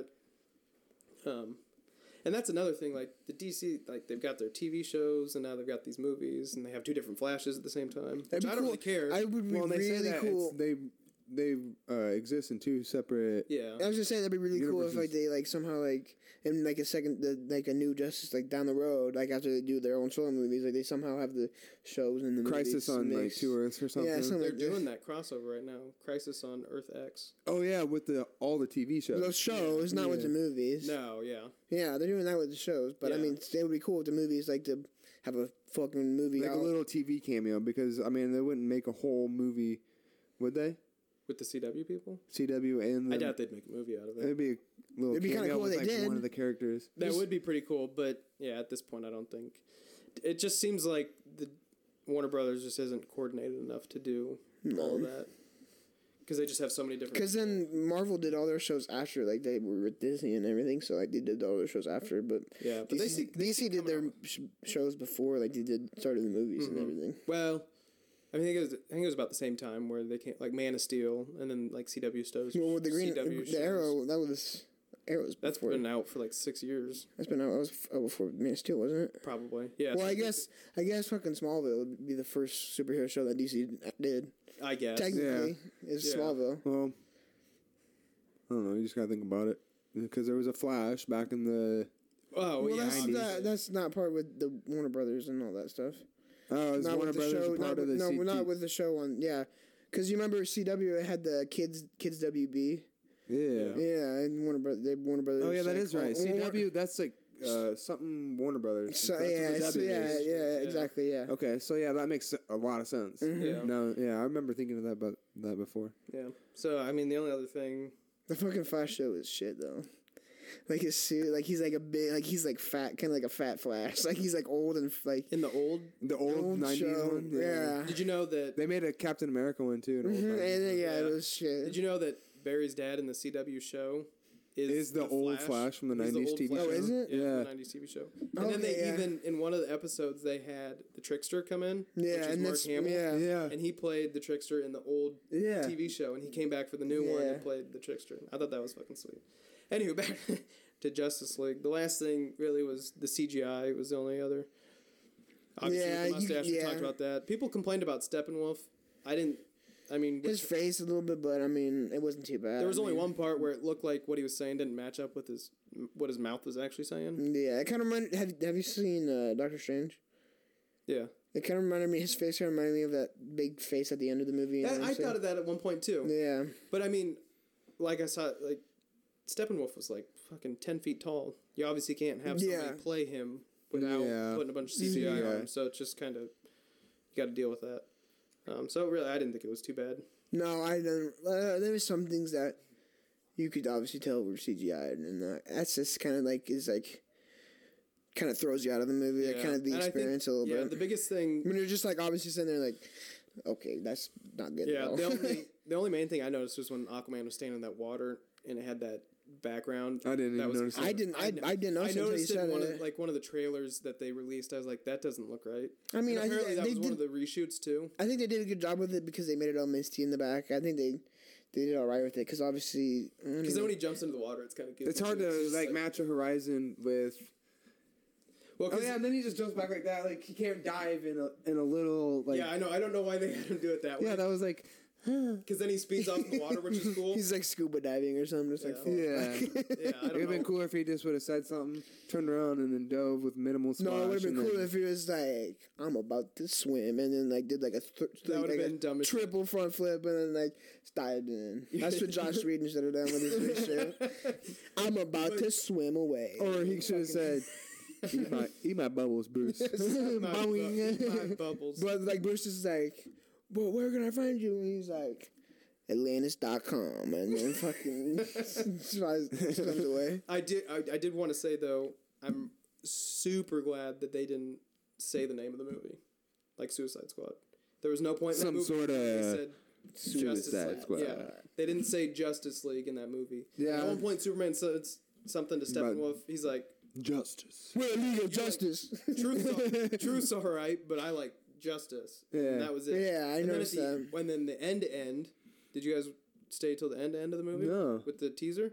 But, um, and that's another thing. Like the D C, like they've got their T V shows, and now they've got these movies, and they have two different Flashes at the same time. That'd Which be I don't cool. really care. I would be Well, they say really that cool. it's, they they uh, exist in two separate. yeah. I was just saying that'd be really cool if like Universes. they like somehow like in like a second the, like a new Justice like down the road like after they do their own solo movies like they somehow have the shows and the Crisis movies on like mixed. Two Earths or something. Yeah, something They're like this. doing that crossover right now. Crisis on Earth X. Oh yeah, with the all the T V shows. Those shows, not with the Yeah. movies. No, yeah. Yeah, they're doing that with the shows, but I Yeah. mean, it would be cool with the movies like to have a fucking movie Like out. a little T V cameo, because I mean they wouldn't make a whole movie, would they? With the C W people, C W and the, I doubt they'd make a movie out of it. it'd be a little It'd be kinda cameo cool with if like they did. one of the characters. That would be pretty cool, but yeah, at this point, I don't think it just seems like the Warner Brothers just isn't coordinated enough to do all of that because they just have so many different. Because then Marvel did all their shows after, like they were with Disney and everything, so like they did all their shows after. But Yeah, but D C, they see- D C did their sh- shows before, like they did started the movies Mm-hmm. and everything. Well, I mean, I think, it was, I think it was about the same time where they came, like Man of Steel, and then like C W shows. Well, with the green, C W the shows. Arrow, that was Arrow's That's before. been out for like six years, That's been out. That was oh, before Man of Steel, wasn't it? probably. Yeah. Well, I guess I guess fucking Smallville would be the first superhero show that D C did. I guess. Technically, is Yeah. Smallville. Well, I don't know. You just gotta think about it, because there was a Flash back in the. Oh, Well, yeah. that's obviously. not, that's not part with the Warner Brothers and all that stuff. Oh, is Not Warner with the Brothers show. a Not part with, of the no, C T? not with the show on. Yeah, because you remember C W had the kids kids W B. Yeah. Yeah, and Warner Brothers. They Warner Brothers. Oh yeah, that like, is right. Warner- C W. That's like uh, something Warner Brothers. So, That's what yeah, the so, W yeah, is. yeah, exactly, yeah. Okay, so yeah, that makes a lot of sense. Yeah. No, yeah, I remember thinking of that, but that before. Yeah. So I mean, the only other thing. The fucking Flash show is shit though. Like his suit, like he's like a big, like he's like fat, kind of like a fat Flash. Like he's like old and like In the old, The old old nineties show. one. Yeah. did you know that? They made a Captain America one too. An old Mhm, nineties and then, one. yeah, it Yeah. was shit. Did you know that Barry's dad in the C W show is, Is the old Flash from the He's nineties old T V Flash. show? Oh, is it? Yeah, Yeah. the nineties T V show. And then they Okay, yeah. even in one of the episodes they had the Trickster come in, Yeah, which is and Mark that's Hamill, yeah. Yeah. and he played the Trickster in the old Yeah. T V show, and he came back for the new one Yeah. and played the Trickster. I thought that was fucking sweet. Anyway, back to Justice League. The last thing really was the C G I. Was the only other. Obviously, Yeah, with you- the mustache. We yeah. talked about that. People complained about Steppenwolf. I didn't. I mean, His face a little bit, but I mean, it wasn't too bad. there was I only mean, one part where it looked like what he was saying didn't match up with his what his mouth was actually saying. Yeah, it kind of reminded. Have Have you seen uh, Doctor Strange? Yeah, It kind of reminded me. His face kind of reminded me of that big face at the end of the movie. you know that, what I I'm saying? thought of that at one point too. Yeah. But I mean, like I saw, like Steppenwolf was like fucking ten feet tall. You obviously can't have somebody Yeah. play him without Yeah. putting a bunch of C G I Yeah. on him. So it's just kind of you got to deal with that. Um, so really, I didn't think it was too bad. No, I don't. Uh, there was some things that you could obviously tell were C G I, and uh, that's just kind of like is like kind of throws you out of the movie. Like, kind of the And I think- experience a little yeah, bit. the biggest thing. I mean, you're just like obviously sitting there like, Okay, that's not good. Yeah, at all. the only the only main thing I noticed was when Aquaman was standing in that water and it had that background. I didn't that even was, notice I didn't. I, I didn't notice I until you noticed it said in one it. of, like one of the trailers that they released. I was like, that doesn't look right. I mean, And I, apparently that they was did. one of the reshoots too. I think they did a good job with it because they made it all misty in the back. I think they they did all right with it because obviously. Because then when he jumps into the water, it's kind of good. It's hard to just like match a horizon with. Well, Oh yeah, and then he just jumps back like that. Like he can't dive in a in a little like. yeah, I know. I don't know why they had him do it that way. Yeah, that was like. Because then he speeds off in the water, which is cool. He's like scuba diving or something. Just like Yeah. falls Yeah. back. Yeah, I It don't would have know. been cooler if he just would have said something, turned around, and then dove with minimal splash. No, it would have been and cool then- if he was like, "I'm about to swim," and then like did like a th- That would've like been a dumb as shit. triple front flip, and then like dived in. That's what Josh Whedon should have done with his big shit. I'm about to swim away. Or he should have said, "Eat my, eat my bubbles, Bruce." My, bu- Boing. my bubbles. But like Bruce is like, "Well, where can I find you?" And he's like, Atlantis dot com, and then fucking flies, swims away. I did. I, I did want to say though, I'm super glad that they didn't say the name of the movie, like Suicide Squad. There was no point in that Some movie sort where of they said Justice Suicide League. Squad. Yeah, they didn't say Justice League in that movie. Yeah. At one point, Superman said something to Steppenwolf. He's like, Justice. We're a league of like- justice. "Truth's all, truth's all right, but I like justice." Yeah. And that was it. Yeah, I and then at noticed the, that. When then the end to end, did you guys stay till the end to end of the movie? No. With the teaser.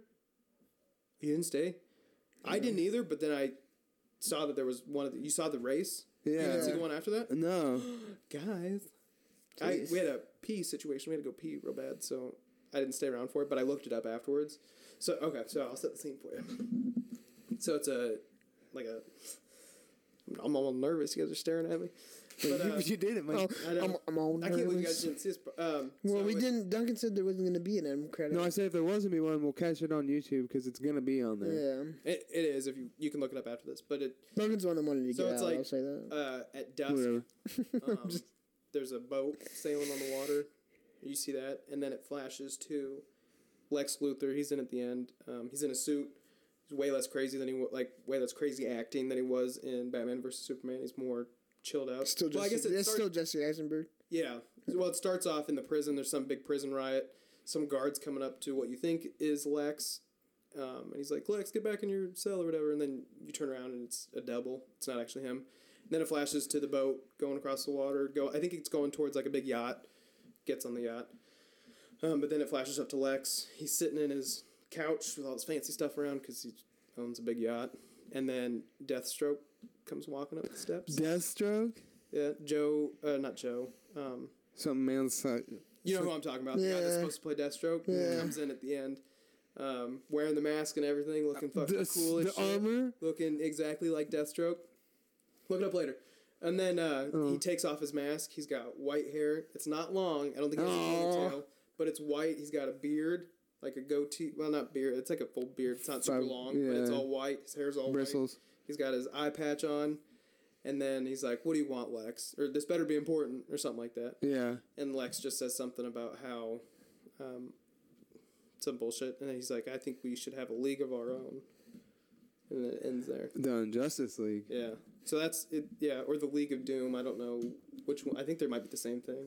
You didn't stay. I didn't either, but then I saw that there was one of the. You saw the race. You Yeah. didn't see the one after that, No. guys. I Jeez. we had a pee situation. We had to go pee real bad, so I didn't stay around for it. But I looked it up afterwards. So okay, so I'll set the scene for you. So it's a like a. I'm all nervous. You guys are staring at me. But, uh, you did it, Mike. Oh, I know. I'm, I'm all I can't believe you nervous. guys didn't see this. Um, Well, so we it- didn't. Duncan said there wasn't going to be an end credit. No, I said if there wasn't be one, we'll catch it on YouTube because it's gonna be on there. Yeah, It, it is if you you can look it up after this, but it Duncan's the one that wanted to So get it's out. like- I'll say that. uh, at dusk. Whatever. Um, there's a boat sailing on the water. You see that, and then it flashes to Lex Luthor. He's in at the end. Um, he's in a suit. He's way less crazy than he wa- like way less crazy acting than he was in Batman versus Superman. He's more chilled out. Still, Jesse, well, I guess it that's start- still Jesse Eisenberg. yeah. Well, it starts off in the prison. There's some big prison riot. Some guards coming up to what you think is Lex. Um, and he's like, Lex, get back in your cell or whatever. And then you turn around and it's a double. It's not actually him. And then it flashes to the boat going across the water. Go. I think it's going towards like a big yacht. Gets on the yacht. Um, but then it flashes up to Lex. He's sitting in his couch with all his fancy stuff around because he owns a big yacht. And then Deathstroke comes walking up the steps. Deathstroke. Yeah, Joe. Uh, not Joe. Um, Something man's. you know who I'm talking about. The guy that's Yeah. supposed to play Deathstroke. Yeah. Comes in at the end. Um, wearing the mask and everything, looking fucking The, cool as the shit. armor. Looking exactly like Deathstroke. Look it up later. And then uh, Oh. he takes off his mask. He's got white hair. It's not long. I don't think he has a Aw. ponytail. But it's white. He's got a beard. Like a goatee. Well, not beard. It's like a full beard. It's not super Five- long. But it's yeah. all white. His hair's all white. Bristles. He's got his eye patch on. And then he's like, what do you want, Lex? Or this better be important. Or something like that. Yeah. And Lex just says something about how, um, some bullshit. And then he's like, I think we should have a league of our own. And then it ends there. Done. Justice League. Yeah. So that's it. Yeah. Or the League of Doom. I don't know which one. I think there might be the same thing.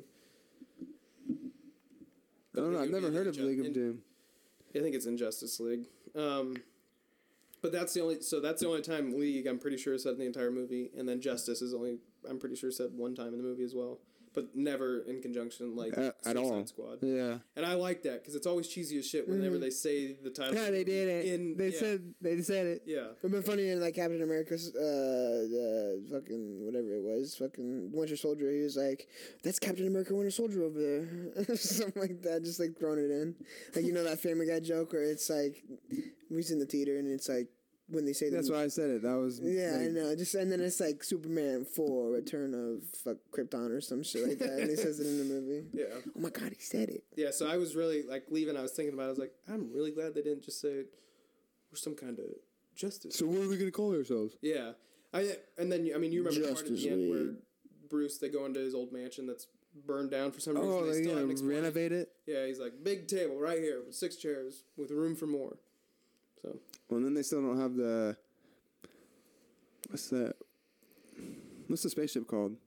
I don't know. think I've it would never be heard of Inju- League of in- Doom. I think it's in Justice League. Um, but that's the only. So that's the only time League. I'm pretty sure said in the entire movie, and then Justice is only. I'm pretty sure said one time in the movie as well, but never in conjunction like Uh, at Suicide all. Squad. Yeah. And I like that because it's always cheesy as shit whenever they say the title. Yeah, they did it. In, they yeah, said they said it. Yeah. It'd been funny in like Captain America's uh, the fucking whatever it was, fucking Winter Soldier. He was like, "That's Captain America, Winter Soldier over there," something like that. Just like throwing it in, like you know that Family Guy joke where it's like he's in the theater and it's like when they say That's the, why I said it. That was. Yeah, I like, know. Just and then it's like Superman four, Return of fuck Krypton or some shit like that, and he says it in the movie. Yeah. Oh my god, he said it. Yeah. So I was really like leaving. I was thinking about it. I was like, I'm really glad they didn't just say we're some kind of justice. So what are we gonna call ourselves? Yeah. I and then I mean you remember the part at Justice the end where League. Bruce they go into his old mansion that's burned down for some reason. Oh, they they're still haven't gonna explained it. renovate it. Yeah, he's like big table right here with six chairs with room for more. So Well, then they still don't have the. What's that? What's the spaceship called?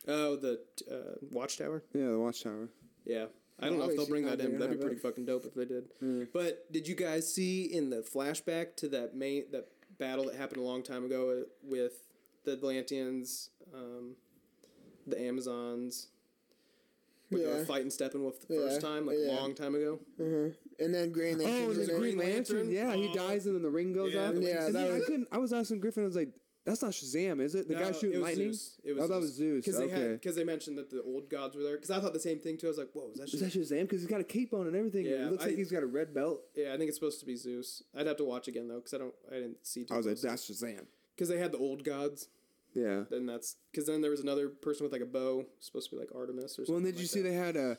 Oh, the uh, Watchtower. Yeah, the Watchtower. Yeah. I don't know if they'll bring that in. But that'd be pretty fucking dope if they did. Mm. But did you guys see in the flashback to that main that battle that happened a long time ago with the Atlanteans, um, the Amazons? When they Yeah. were fighting Steppenwolf the first Yeah, time, like yeah. a long time ago. Mm-hmm. And then Green Lantern. Oh, was there's in a it. Green Lantern. Lantern? Yeah, he Oh. dies and then the ring goes Yeah, off. yeah, And that then I was- couldn't. I was asking Griffin. I was like, "That's not Shazam, is it? The guy No, shooting it was lightning." Zeus. It was Oh, that was Zeus. Because they Okay. had because they mentioned that the old gods were there. Because I thought the same thing too. I was like, "Whoa, is that?" Is that Shazam? Because he's got a cape on and everything. Yeah, it looks I- like he's got a red belt. Yeah, I think it's supposed to be Zeus. I'd have to watch again though, because I don't, I didn't see. I was like, "That's Shazam." because they had the old gods. Yeah. Then that's because then there was another person with like a bow, supposed to be like Artemis or something. Well, and did like you see that. they had a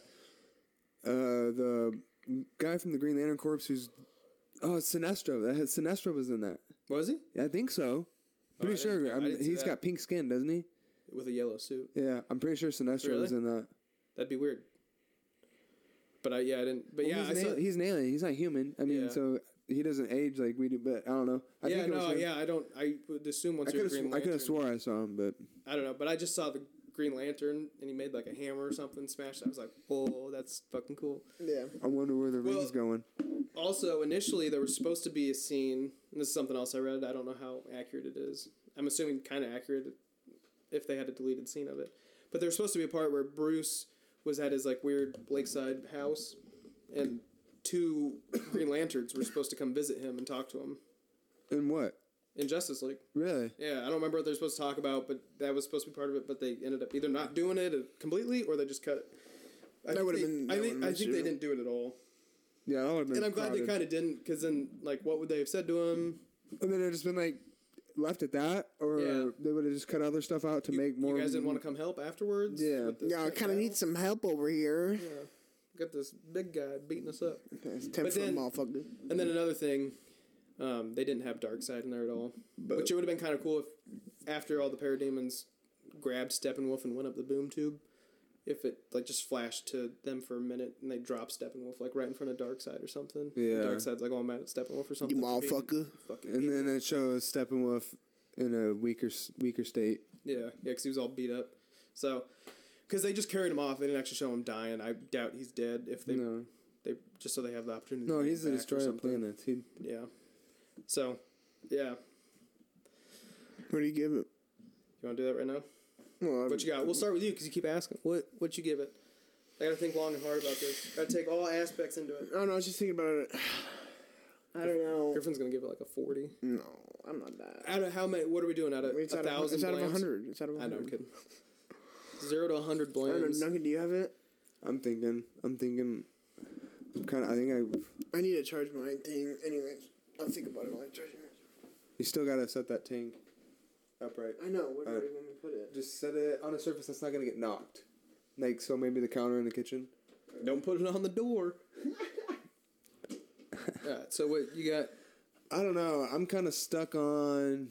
uh the guy from the Green Lantern Corps who's oh it's Sinestro. That had, Sinestro was in that. Was he Yeah, I think so. Oh, I Pretty didn't- sure. I I mean, didn't see he's that. got pink skin, doesn't he? with a yellow suit? Yeah, I'm pretty sure Sinestro Really? was in that. That'd be weird. But I yeah I didn't. But Well, yeah, he's, I an saw. al- he's an alien. He's not human. I mean, Yeah. so he doesn't age like we do. But I don't know. I yeah, think it was no, him. yeah, I don't. I would assume once I you're could a Green have. I could Lantern. have swore I saw him, but I don't know, but I just saw the Green Lantern and he made like a hammer or something, smashed it. I was like, oh, that's fucking cool. Yeah. I wonder where the Well- ring's going. Also, initially there was supposed to be a scene, and this is something else I read. I don't know how accurate it is. I'm assuming kind of accurate if they had a deleted scene of it. But there was supposed to be a part where Bruce was at his like weird lakeside house, and two Green Lanterns were supposed to come visit him and talk to him And what? in Justice League. Really? Yeah, I don't remember what they're supposed to talk about, but that was supposed to be part of it. But they ended up either not doing it completely, or they just cut it. I That think would've they- been- I that think would've I been think they super. didn't do it at all, Yeah, that would have been. and I'm glad they crowded. kind of didn't, because then like what would they have said to him? And then it just been like left at that, or Yeah. they would have just cut other stuff out to You, make more. you guys didn't want to come help afterwards? Yeah. with this Yeah, I big kind of battle? need some help over here. Yeah, got this big guy beating us up. It's ten But foot then- motherfucker. And then another thing, um, they didn't have Darkseid in there at all, which it would have been kind of cool if after all the parademons grabbed Steppenwolf and went up the boom tube. If it like just flashed to them for a minute and they dropped Steppenwolf like right in front of Darkseid or something. Yeah. Darkseid's like all mad at Steppenwolf or something. You for being motherfucker. fucking And evil. then it shows Steppenwolf in a weaker s- weaker state. yeah, yeah, because he was all beat up. So, because they just carried him off, they didn't actually show him dying. I doubt he's dead. If they, No, they just so they have the opportunity. no, to bring he's the him back or destroyer of something. planets. He Yeah. So, yeah. What do you give it? You want to do that right now? Well, What you got? We'll start with you because you keep asking. What what you give it? I gotta think long and hard about this. Gotta take all aspects into it. I don't know. I was just thinking about it. I don't know. Griffin's gonna give it like a forty. No, I'm not that. Out of how many? What are we doing? Out of It's a out of, thousand? it's out of blanks? one hundred. It's out of I one know. I'm hundred. kidding. Zero to a hundred I don't know. blanks. Duncan, do you have it? I'm thinking. I'm thinking. I'm kind of. I think I. I need to charge my thing. Anyways, I'll think about it while I charge it. You still gotta set that tank upright. I know. Where do Uh, you want me to put it? Just set it on a surface that's not gonna get knocked. Like so, maybe the counter in the kitchen. Don't put it on the door. Alright, so what you got? I don't know. I'm kind of stuck on.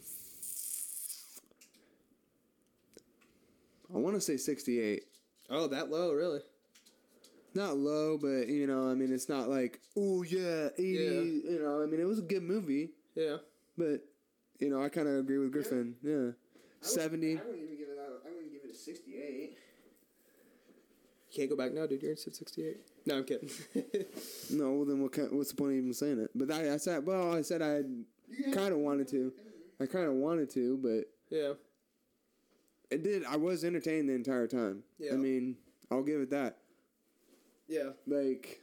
I want to say sixty-eight. Oh, that low, really? Not low, but you know, I mean, it's not like oh yeah, eighty. You know, I mean, it was a good movie, Yeah. but you know, I kind of agree with Griffin. Yeah, seventy. I wouldn't even give it that. I wouldn't give it a sixty-eight. You can't go back now, dude. You're at sixty-eight. No, I'm kidding. No, well, then what? Kind, what's the point of even saying it? But I, I said, well, I said I kind of wanted to. I kind of wanted to, but yeah. it did. I was entertained the entire time. Yeah. I mean, I'll give it that. Yeah. Like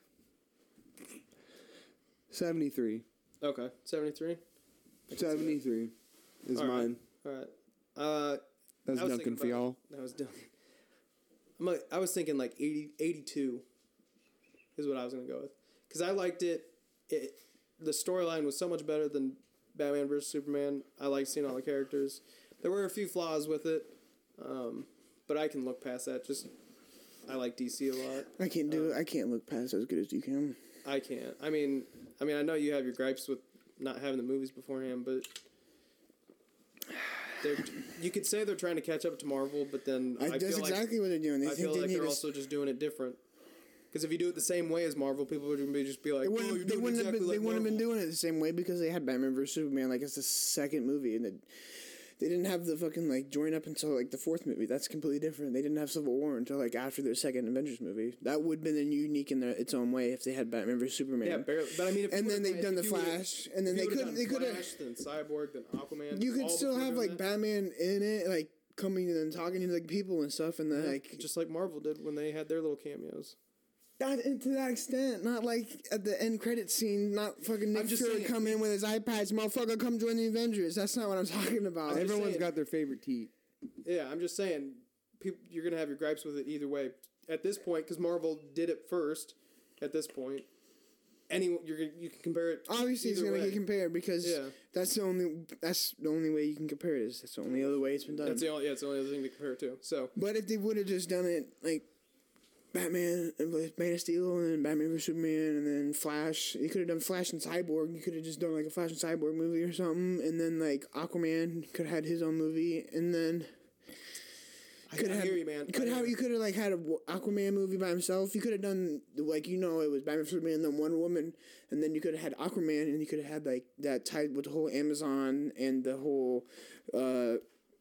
seventy-three. Okay. seventy-three. seventy-three is All right. mine. All right. Uh, That's I was Duncan thinking for about- y'all. That was Duncan. I'm like, I was thinking like eighty, eighty-two is what I was going to go with. Because I liked it. it. The storyline was so much better than Batman versus Superman. I liked seeing all the characters. There were a few flaws with it, um, but I can look past that. Just, I like D C a lot. I can't do it. I can't look past as good as you can. I can't. I mean, I mean, I know you have your gripes with not having the movies beforehand, but they're, you could say they're trying to catch up to Marvel, but then I, I, that's feel like exactly what they're doing. They I think feel they like need they're to. also just doing it different. Because if you do it the same way as Marvel, people would be just be like, They "Oh, wouldn't, you're have, they doing wouldn't, exactly have, been, like they wouldn't have been Marvel." doing it the same way because they had Batman versus Superman like it's the second movie and the, They didn't have the fucking like join up until like the fourth movie. That's completely different. They didn't have Civil War until like after their second Avengers movie. That would have been unique in their, its own way if they had Batman versus Superman. Yeah, barely. But I mean, if and you then would've- they've done the if you would've- Flash, and then if they you would've couldn't. They done could have. Flash, then Cyborg, then Aquaman. You could all still before have doing like that. Batman in it, like coming and talking to like people and stuff, and then Yeah, like just like Marvel did when they had their little cameos. not to that extent. Not like at the end credit scene. Not fucking Nick I'm just Fury saying- come in with his iPads, motherfucker, come join the Avengers. That's not what I'm talking about. I'm just Everyone's saying. got their favorite teat. Yeah, I'm just saying, peop you're gonna have your gripes with it either way. At this point, because Marvel did it first. At this point, any you're gonna, you can compare it. Obviously, it's either gonna way. get compared because Yeah. that's the only that's the only way you can compare it. Is that's the only other way it's been done. That's the only yeah, it's the only other thing to compare it to. So But if they would have just done it like Batman with Man of Steel and then Batman vs Superman and then Flash, you could have done Flash and Cyborg. You could have just done like a Flash and Cyborg movie or something, and then like Aquaman could have had his own movie, and then I, could I have hear you, man. You could I have hear you could have like had a w- Aquaman movie by himself. You could have done like you know it was Batman vs Superman and then Wonder Woman, and then you could have had Aquaman, and you could have had like that tied with the whole Amazon and the whole. Uh,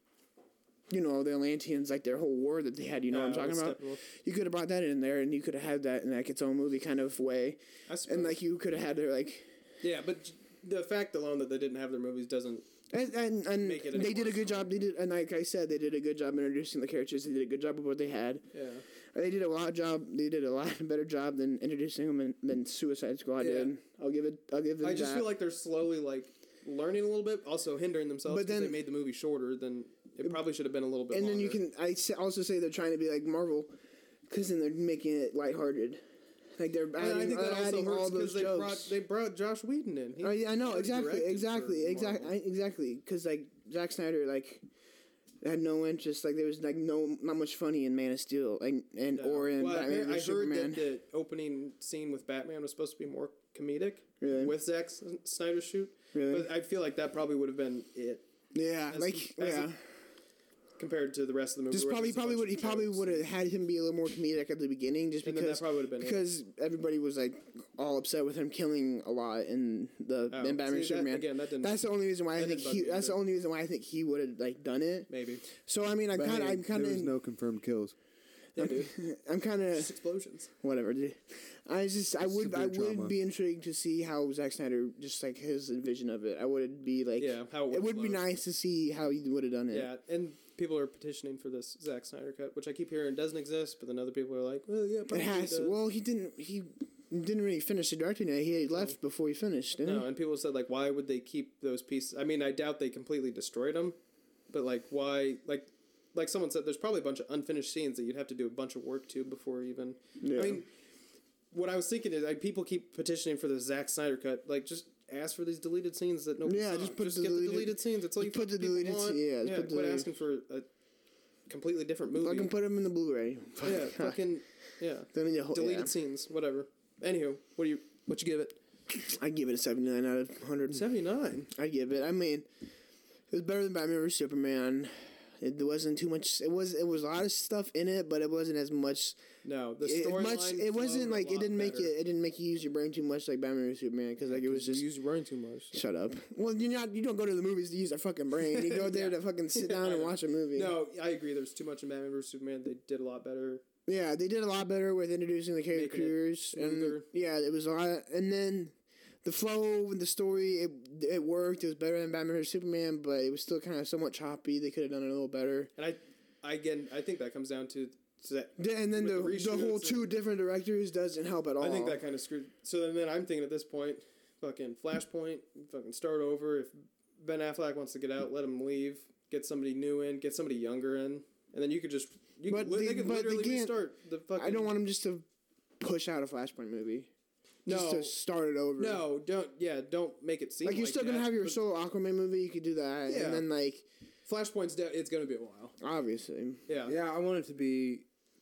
You know, the Atlanteans, like their whole war that they had, you know Yeah, what I'm talking with about? Steppenwolf. You could have brought that in there and you could have had that in like its own movie kind of way. I suppose. And like you could have had their like yeah, but the fact alone that they didn't have their movies doesn't. and and, and Make it any they did a worse. good job. They did and like I said, they did a good job introducing the characters. They did a good job of what they had. Yeah. They did a lot of job. They did a lot better job than introducing them in, than Suicide Squad Yeah. did. I'll give it. I'll give it. I just that. feel like they're slowly like learning a little bit, also hindering themselves But because they then- made the movie shorter than it probably should have been a little bit. And then you longer. can. I sa- also say they're trying to be like Marvel, because then they're making it lighthearted. Like they're And adding, I think that uh, also adding all hurts those because they jokes. brought they brought Josh Whedon in. He Oh, yeah, I know already exactly, directed exactly, for exactly, Marvel. exactly. Because like Zack Snyder, like had no interest. Like there was like no not much funny in Man of Steel, like and No. or in Well, Batman apparently- I vs heard Superman. that the opening scene with Batman was supposed to be more comedic Really? with Zack Snyder's shoot. Really? But I feel like that probably would have been it Yeah, as- like as yeah. compared to the rest of the movie. Just where probably, there's a probably bunch would of he probably jokes. would have had him be a little more comedic at the beginning, just And then that because probably would've been it. because everybody was like all upset with him killing a lot in the Oh, in Batman see, vs that- Superman. again, that didn't- that's the only reason why I that think didn't bug he. me That's the either. only reason why I think he would have like done it. maybe. So I mean, I'm But kind of, hey, I'm kind there was of, no confirmed kills. Yeah, dude. I'm kind Just of explosions. whatever, dude. I just, I would, I Severe would trauma. be intrigued to see how Zack Snyder, just like his vision of it. I would be like, Yeah, how it it would would be flow. nice to see how he would have done it. Yeah, and people are petitioning for this Zack Snyder cut, which I keep hearing doesn't exist, but then other people are like, well, yeah, It probably has. does. Well, he didn't. He didn't really finish the directing it. He left before he finished. Didn't No, he? and people said like, why would they keep those pieces? I mean, I doubt they completely destroyed them, but like, why? Like, like someone said, there's probably a bunch of unfinished scenes that you'd have to do a bunch of work to before even. Yeah. I mean, what I was thinking is like people keep petitioning for the Zack Snyder cut. Like, just ask for these deleted scenes that nobody Yeah, saw. just put just the get deleted- the deleted scenes. That's all you just put the people deleted want. sce- yeah, just yeah. put the Quit deleted- asking for a completely different movie. Fucking put him in the Blu-ray. yeah, fucking yeah. Then you hold, Deleted yeah. scenes, whatever. Anywho, what do you what you give it? I'd give it a seventy-nine out of one hundred. Seventy nine. I'd give it. I mean, it was better than Batman vs Superman. It wasn't too much. It was. It was a lot of stuff in it, but it wasn't as much. No, the It, much. storyline. It wasn't flowed a like it lot didn't make better. it. It didn't make you use your brain too much like Batman vs Superman because like it was just. You use your brain too much. Shut up. Well, you're not. You don't go to the movies to use a fucking brain. You go there Yeah. to fucking sit down and watch a movie. No, I agree. There's too much in Batman versus Superman. They did a lot better. Yeah, they did a lot better with introducing the Making it characters, and smoother. yeah, it was a lot. And then the flow and the story, it it worked. It was better than Batman vs Superman, but it was still kind of somewhat choppy. They could have done it a little better. And I, I again, I think that comes down to. to that, Yeah, and then with the the the whole reshoots two and- different directors doesn't help at all. I think that kind of screwed. So then, then I'm thinking at this point, fucking Flashpoint, fucking start over. If Ben Affleck wants to get out, let him leave. Get somebody new in. Get somebody younger in, and then you could just. You But could, li- they- they could but they literally can't- restart the fucking. I don't want them just to push out a Flashpoint movie. Just No. to start it over. No, don't. Yeah, don't make it seem Like you're still that, gonna have your but solo Aquaman movie. You could do that, Yeah. and then like Flashpoint's. De- it's gonna be a while. obviously. Yeah. Yeah, I want it to be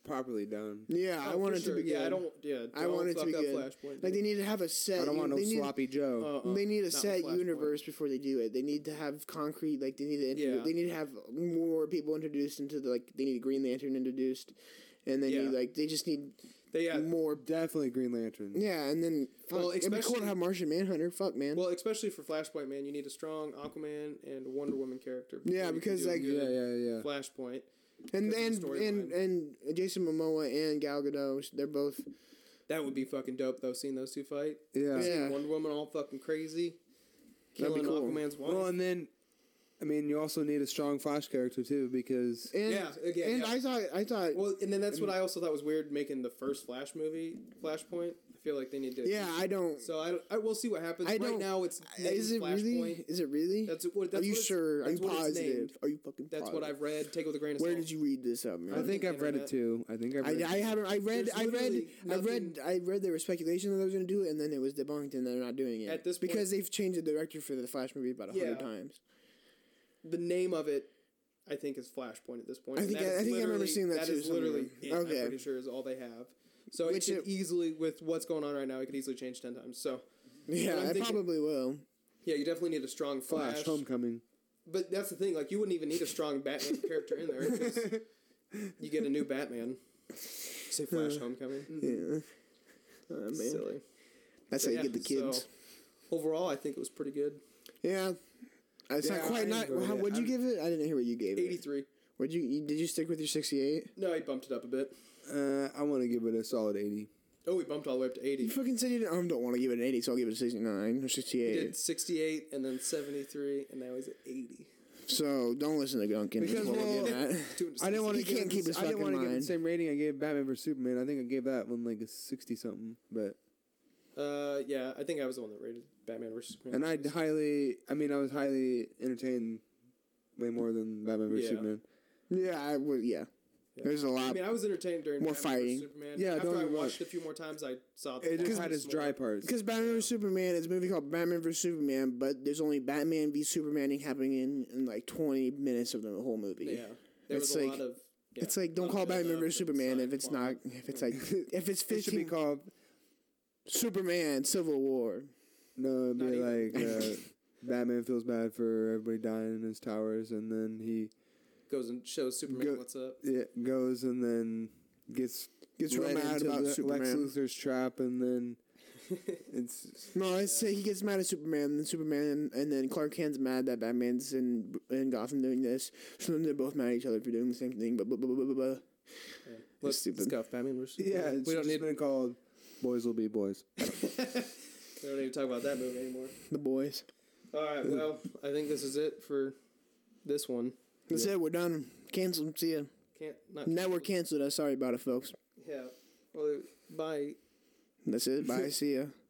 properly done. Yeah, I Oh, want for it sure. to be Yeah, good. I don't. Yeah, I don't want it to fuck be up good. Flashpoint, Like they dude. need to have a set. I don't want no they need, sloppy Joe. Uh-uh. They need a Not set with Flashpoint. universe before they do it. They need to have concrete. Like they need to. Introduce, Yeah. They need to have more people introduced into the like. They need Green Lantern introduced, and they Yeah. need like they just need They yeah. more. Definitely Green Lantern. Yeah, and then fuck, Well, it'd be cool especially- to have Martian Manhunter. Fuck man. Well, especially for Flashpoint, man, you need a strong Aquaman and Wonder Woman character. before Yeah, you can because, do a like- good Yeah, yeah, yeah. Flashpoint. and because and of the and, storyline. and Jason Momoa and Gal Gadot, they're both. That would be fucking dope, though, seeing those two fight. Yeah. Yeah. Seeing Wonder Woman all fucking crazy. That'd be Killing cool. Aquaman's wife. Well, and then, I mean, you also need a strong Flash character too, because And, Yeah, again, and yeah. I thought I thought well, and then that's what I also thought was weird making the first Flash movie, Flashpoint. I feel like they need to. yeah I don't. So I, I we'll see what happens. I right don't- now, it's Is it named really? Flashpoint. Is it really? That's what. That's Are you what it's- sure? Are you that's what it's positive? named. Are you fucking? That's what positive? I've read. Take it with a grain of Where salt. did you read this up, man? I think the I've read it internet. too. I think I've read I, it I too. haven't. I read. There's I read. literally I read. nothing- I read there was speculation that they was going to do it, and then it was debunked, and they're not doing it At this point- because they've changed the director for the Flash movie about a hundred Yeah. times. The name of it, I think, is Flashpoint at this point. I and think that I- is I think I remember literally- seeing that That too is literally somewhere. it, Okay. I'm pretty sure is all they have. So Which it could it- easily, with what's going on right now, it could easily change ten times. So Yeah, But I'm it thinking- probably will. yeah, you definitely need a strong Flash. Flash Homecoming. But that's the thing, like you wouldn't even need a strong Batman character in there because you get a new Batman. Say Flash Homecoming. Yeah. Oh, man. Silly. That's But how you yeah, get the kids. so, overall, I think it was pretty good. Yeah. It's Yeah, not quite I not. enjoyed How, it. what'd you I'm- give it? I didn't hear what you gave it. eighty-three. Would you, you? Did you stick with your sixty-eight? No, he bumped it up a bit. Uh, I want to give it a solid eighty. Oh, he bumped all the way up to You eighty. fucking said you didn't, oh, don't want to give it an eighty, so I'll give it a sixty-nine or He sixty-eight. did sixty-eight and then seventy-three, and now he's at eighty. So don't listen to Gunkin. Because, is what we're well, getting at. I didn't want He to give can't it, keep his I didn't fucking want to give it the mind. same rating I gave Batman versus Superman. I think I gave that one like a sixty something. But Uh, yeah, I think I was the one that rated Batman versus Superman. and I highly, I mean, I was highly entertained way more than Batman versus Yeah. Superman. Yeah, I would. Yeah. Yeah. There's a I lot. mean, I was entertained during More Batman fighting. versus Superman. Yeah, After don't I get me watched wrong. it a few more times, I saw the It just flaws had its more. dry parts. Because Batman vs Superman is a movie called Batman vs Superman, but there's only Batman v Supermaning happening in, in like twenty minutes of the whole movie. Yeah, there It's was a like- lot of. Yeah, It's like don't lot call of Batman build-up versus and Superman side if it's plot. not if it's like if it's It should be fifteen called Superman Civil War. no, it'd be Not like even. uh, Batman feels bad for everybody dying in his towers, and then he Goes and shows Superman Go- what's up. yeah, goes and then gets Gets real led mad into about Le- Lex Superman. Luthor's trap, and then it's No, let's say he gets mad at Superman, and then Superman, and then Clark Kent's mad that Batman's in in Gotham doing this. So then they're both mad at each other for doing the same thing. But blah, blah, blah, blah, blah. Yeah. Let's stupid. discuss Batman versus yeah, Superman. it's we don't just need. been called Boys Will Be Boys. we don't need to talk about that movie anymore. The boys. All right. Well, I think this is it for this one. That's it. We're done. Canceled. See ya. Can't not. Network canceled us. Sorry about it, folks. Yeah. Well, bye. That's it. Bye. See ya.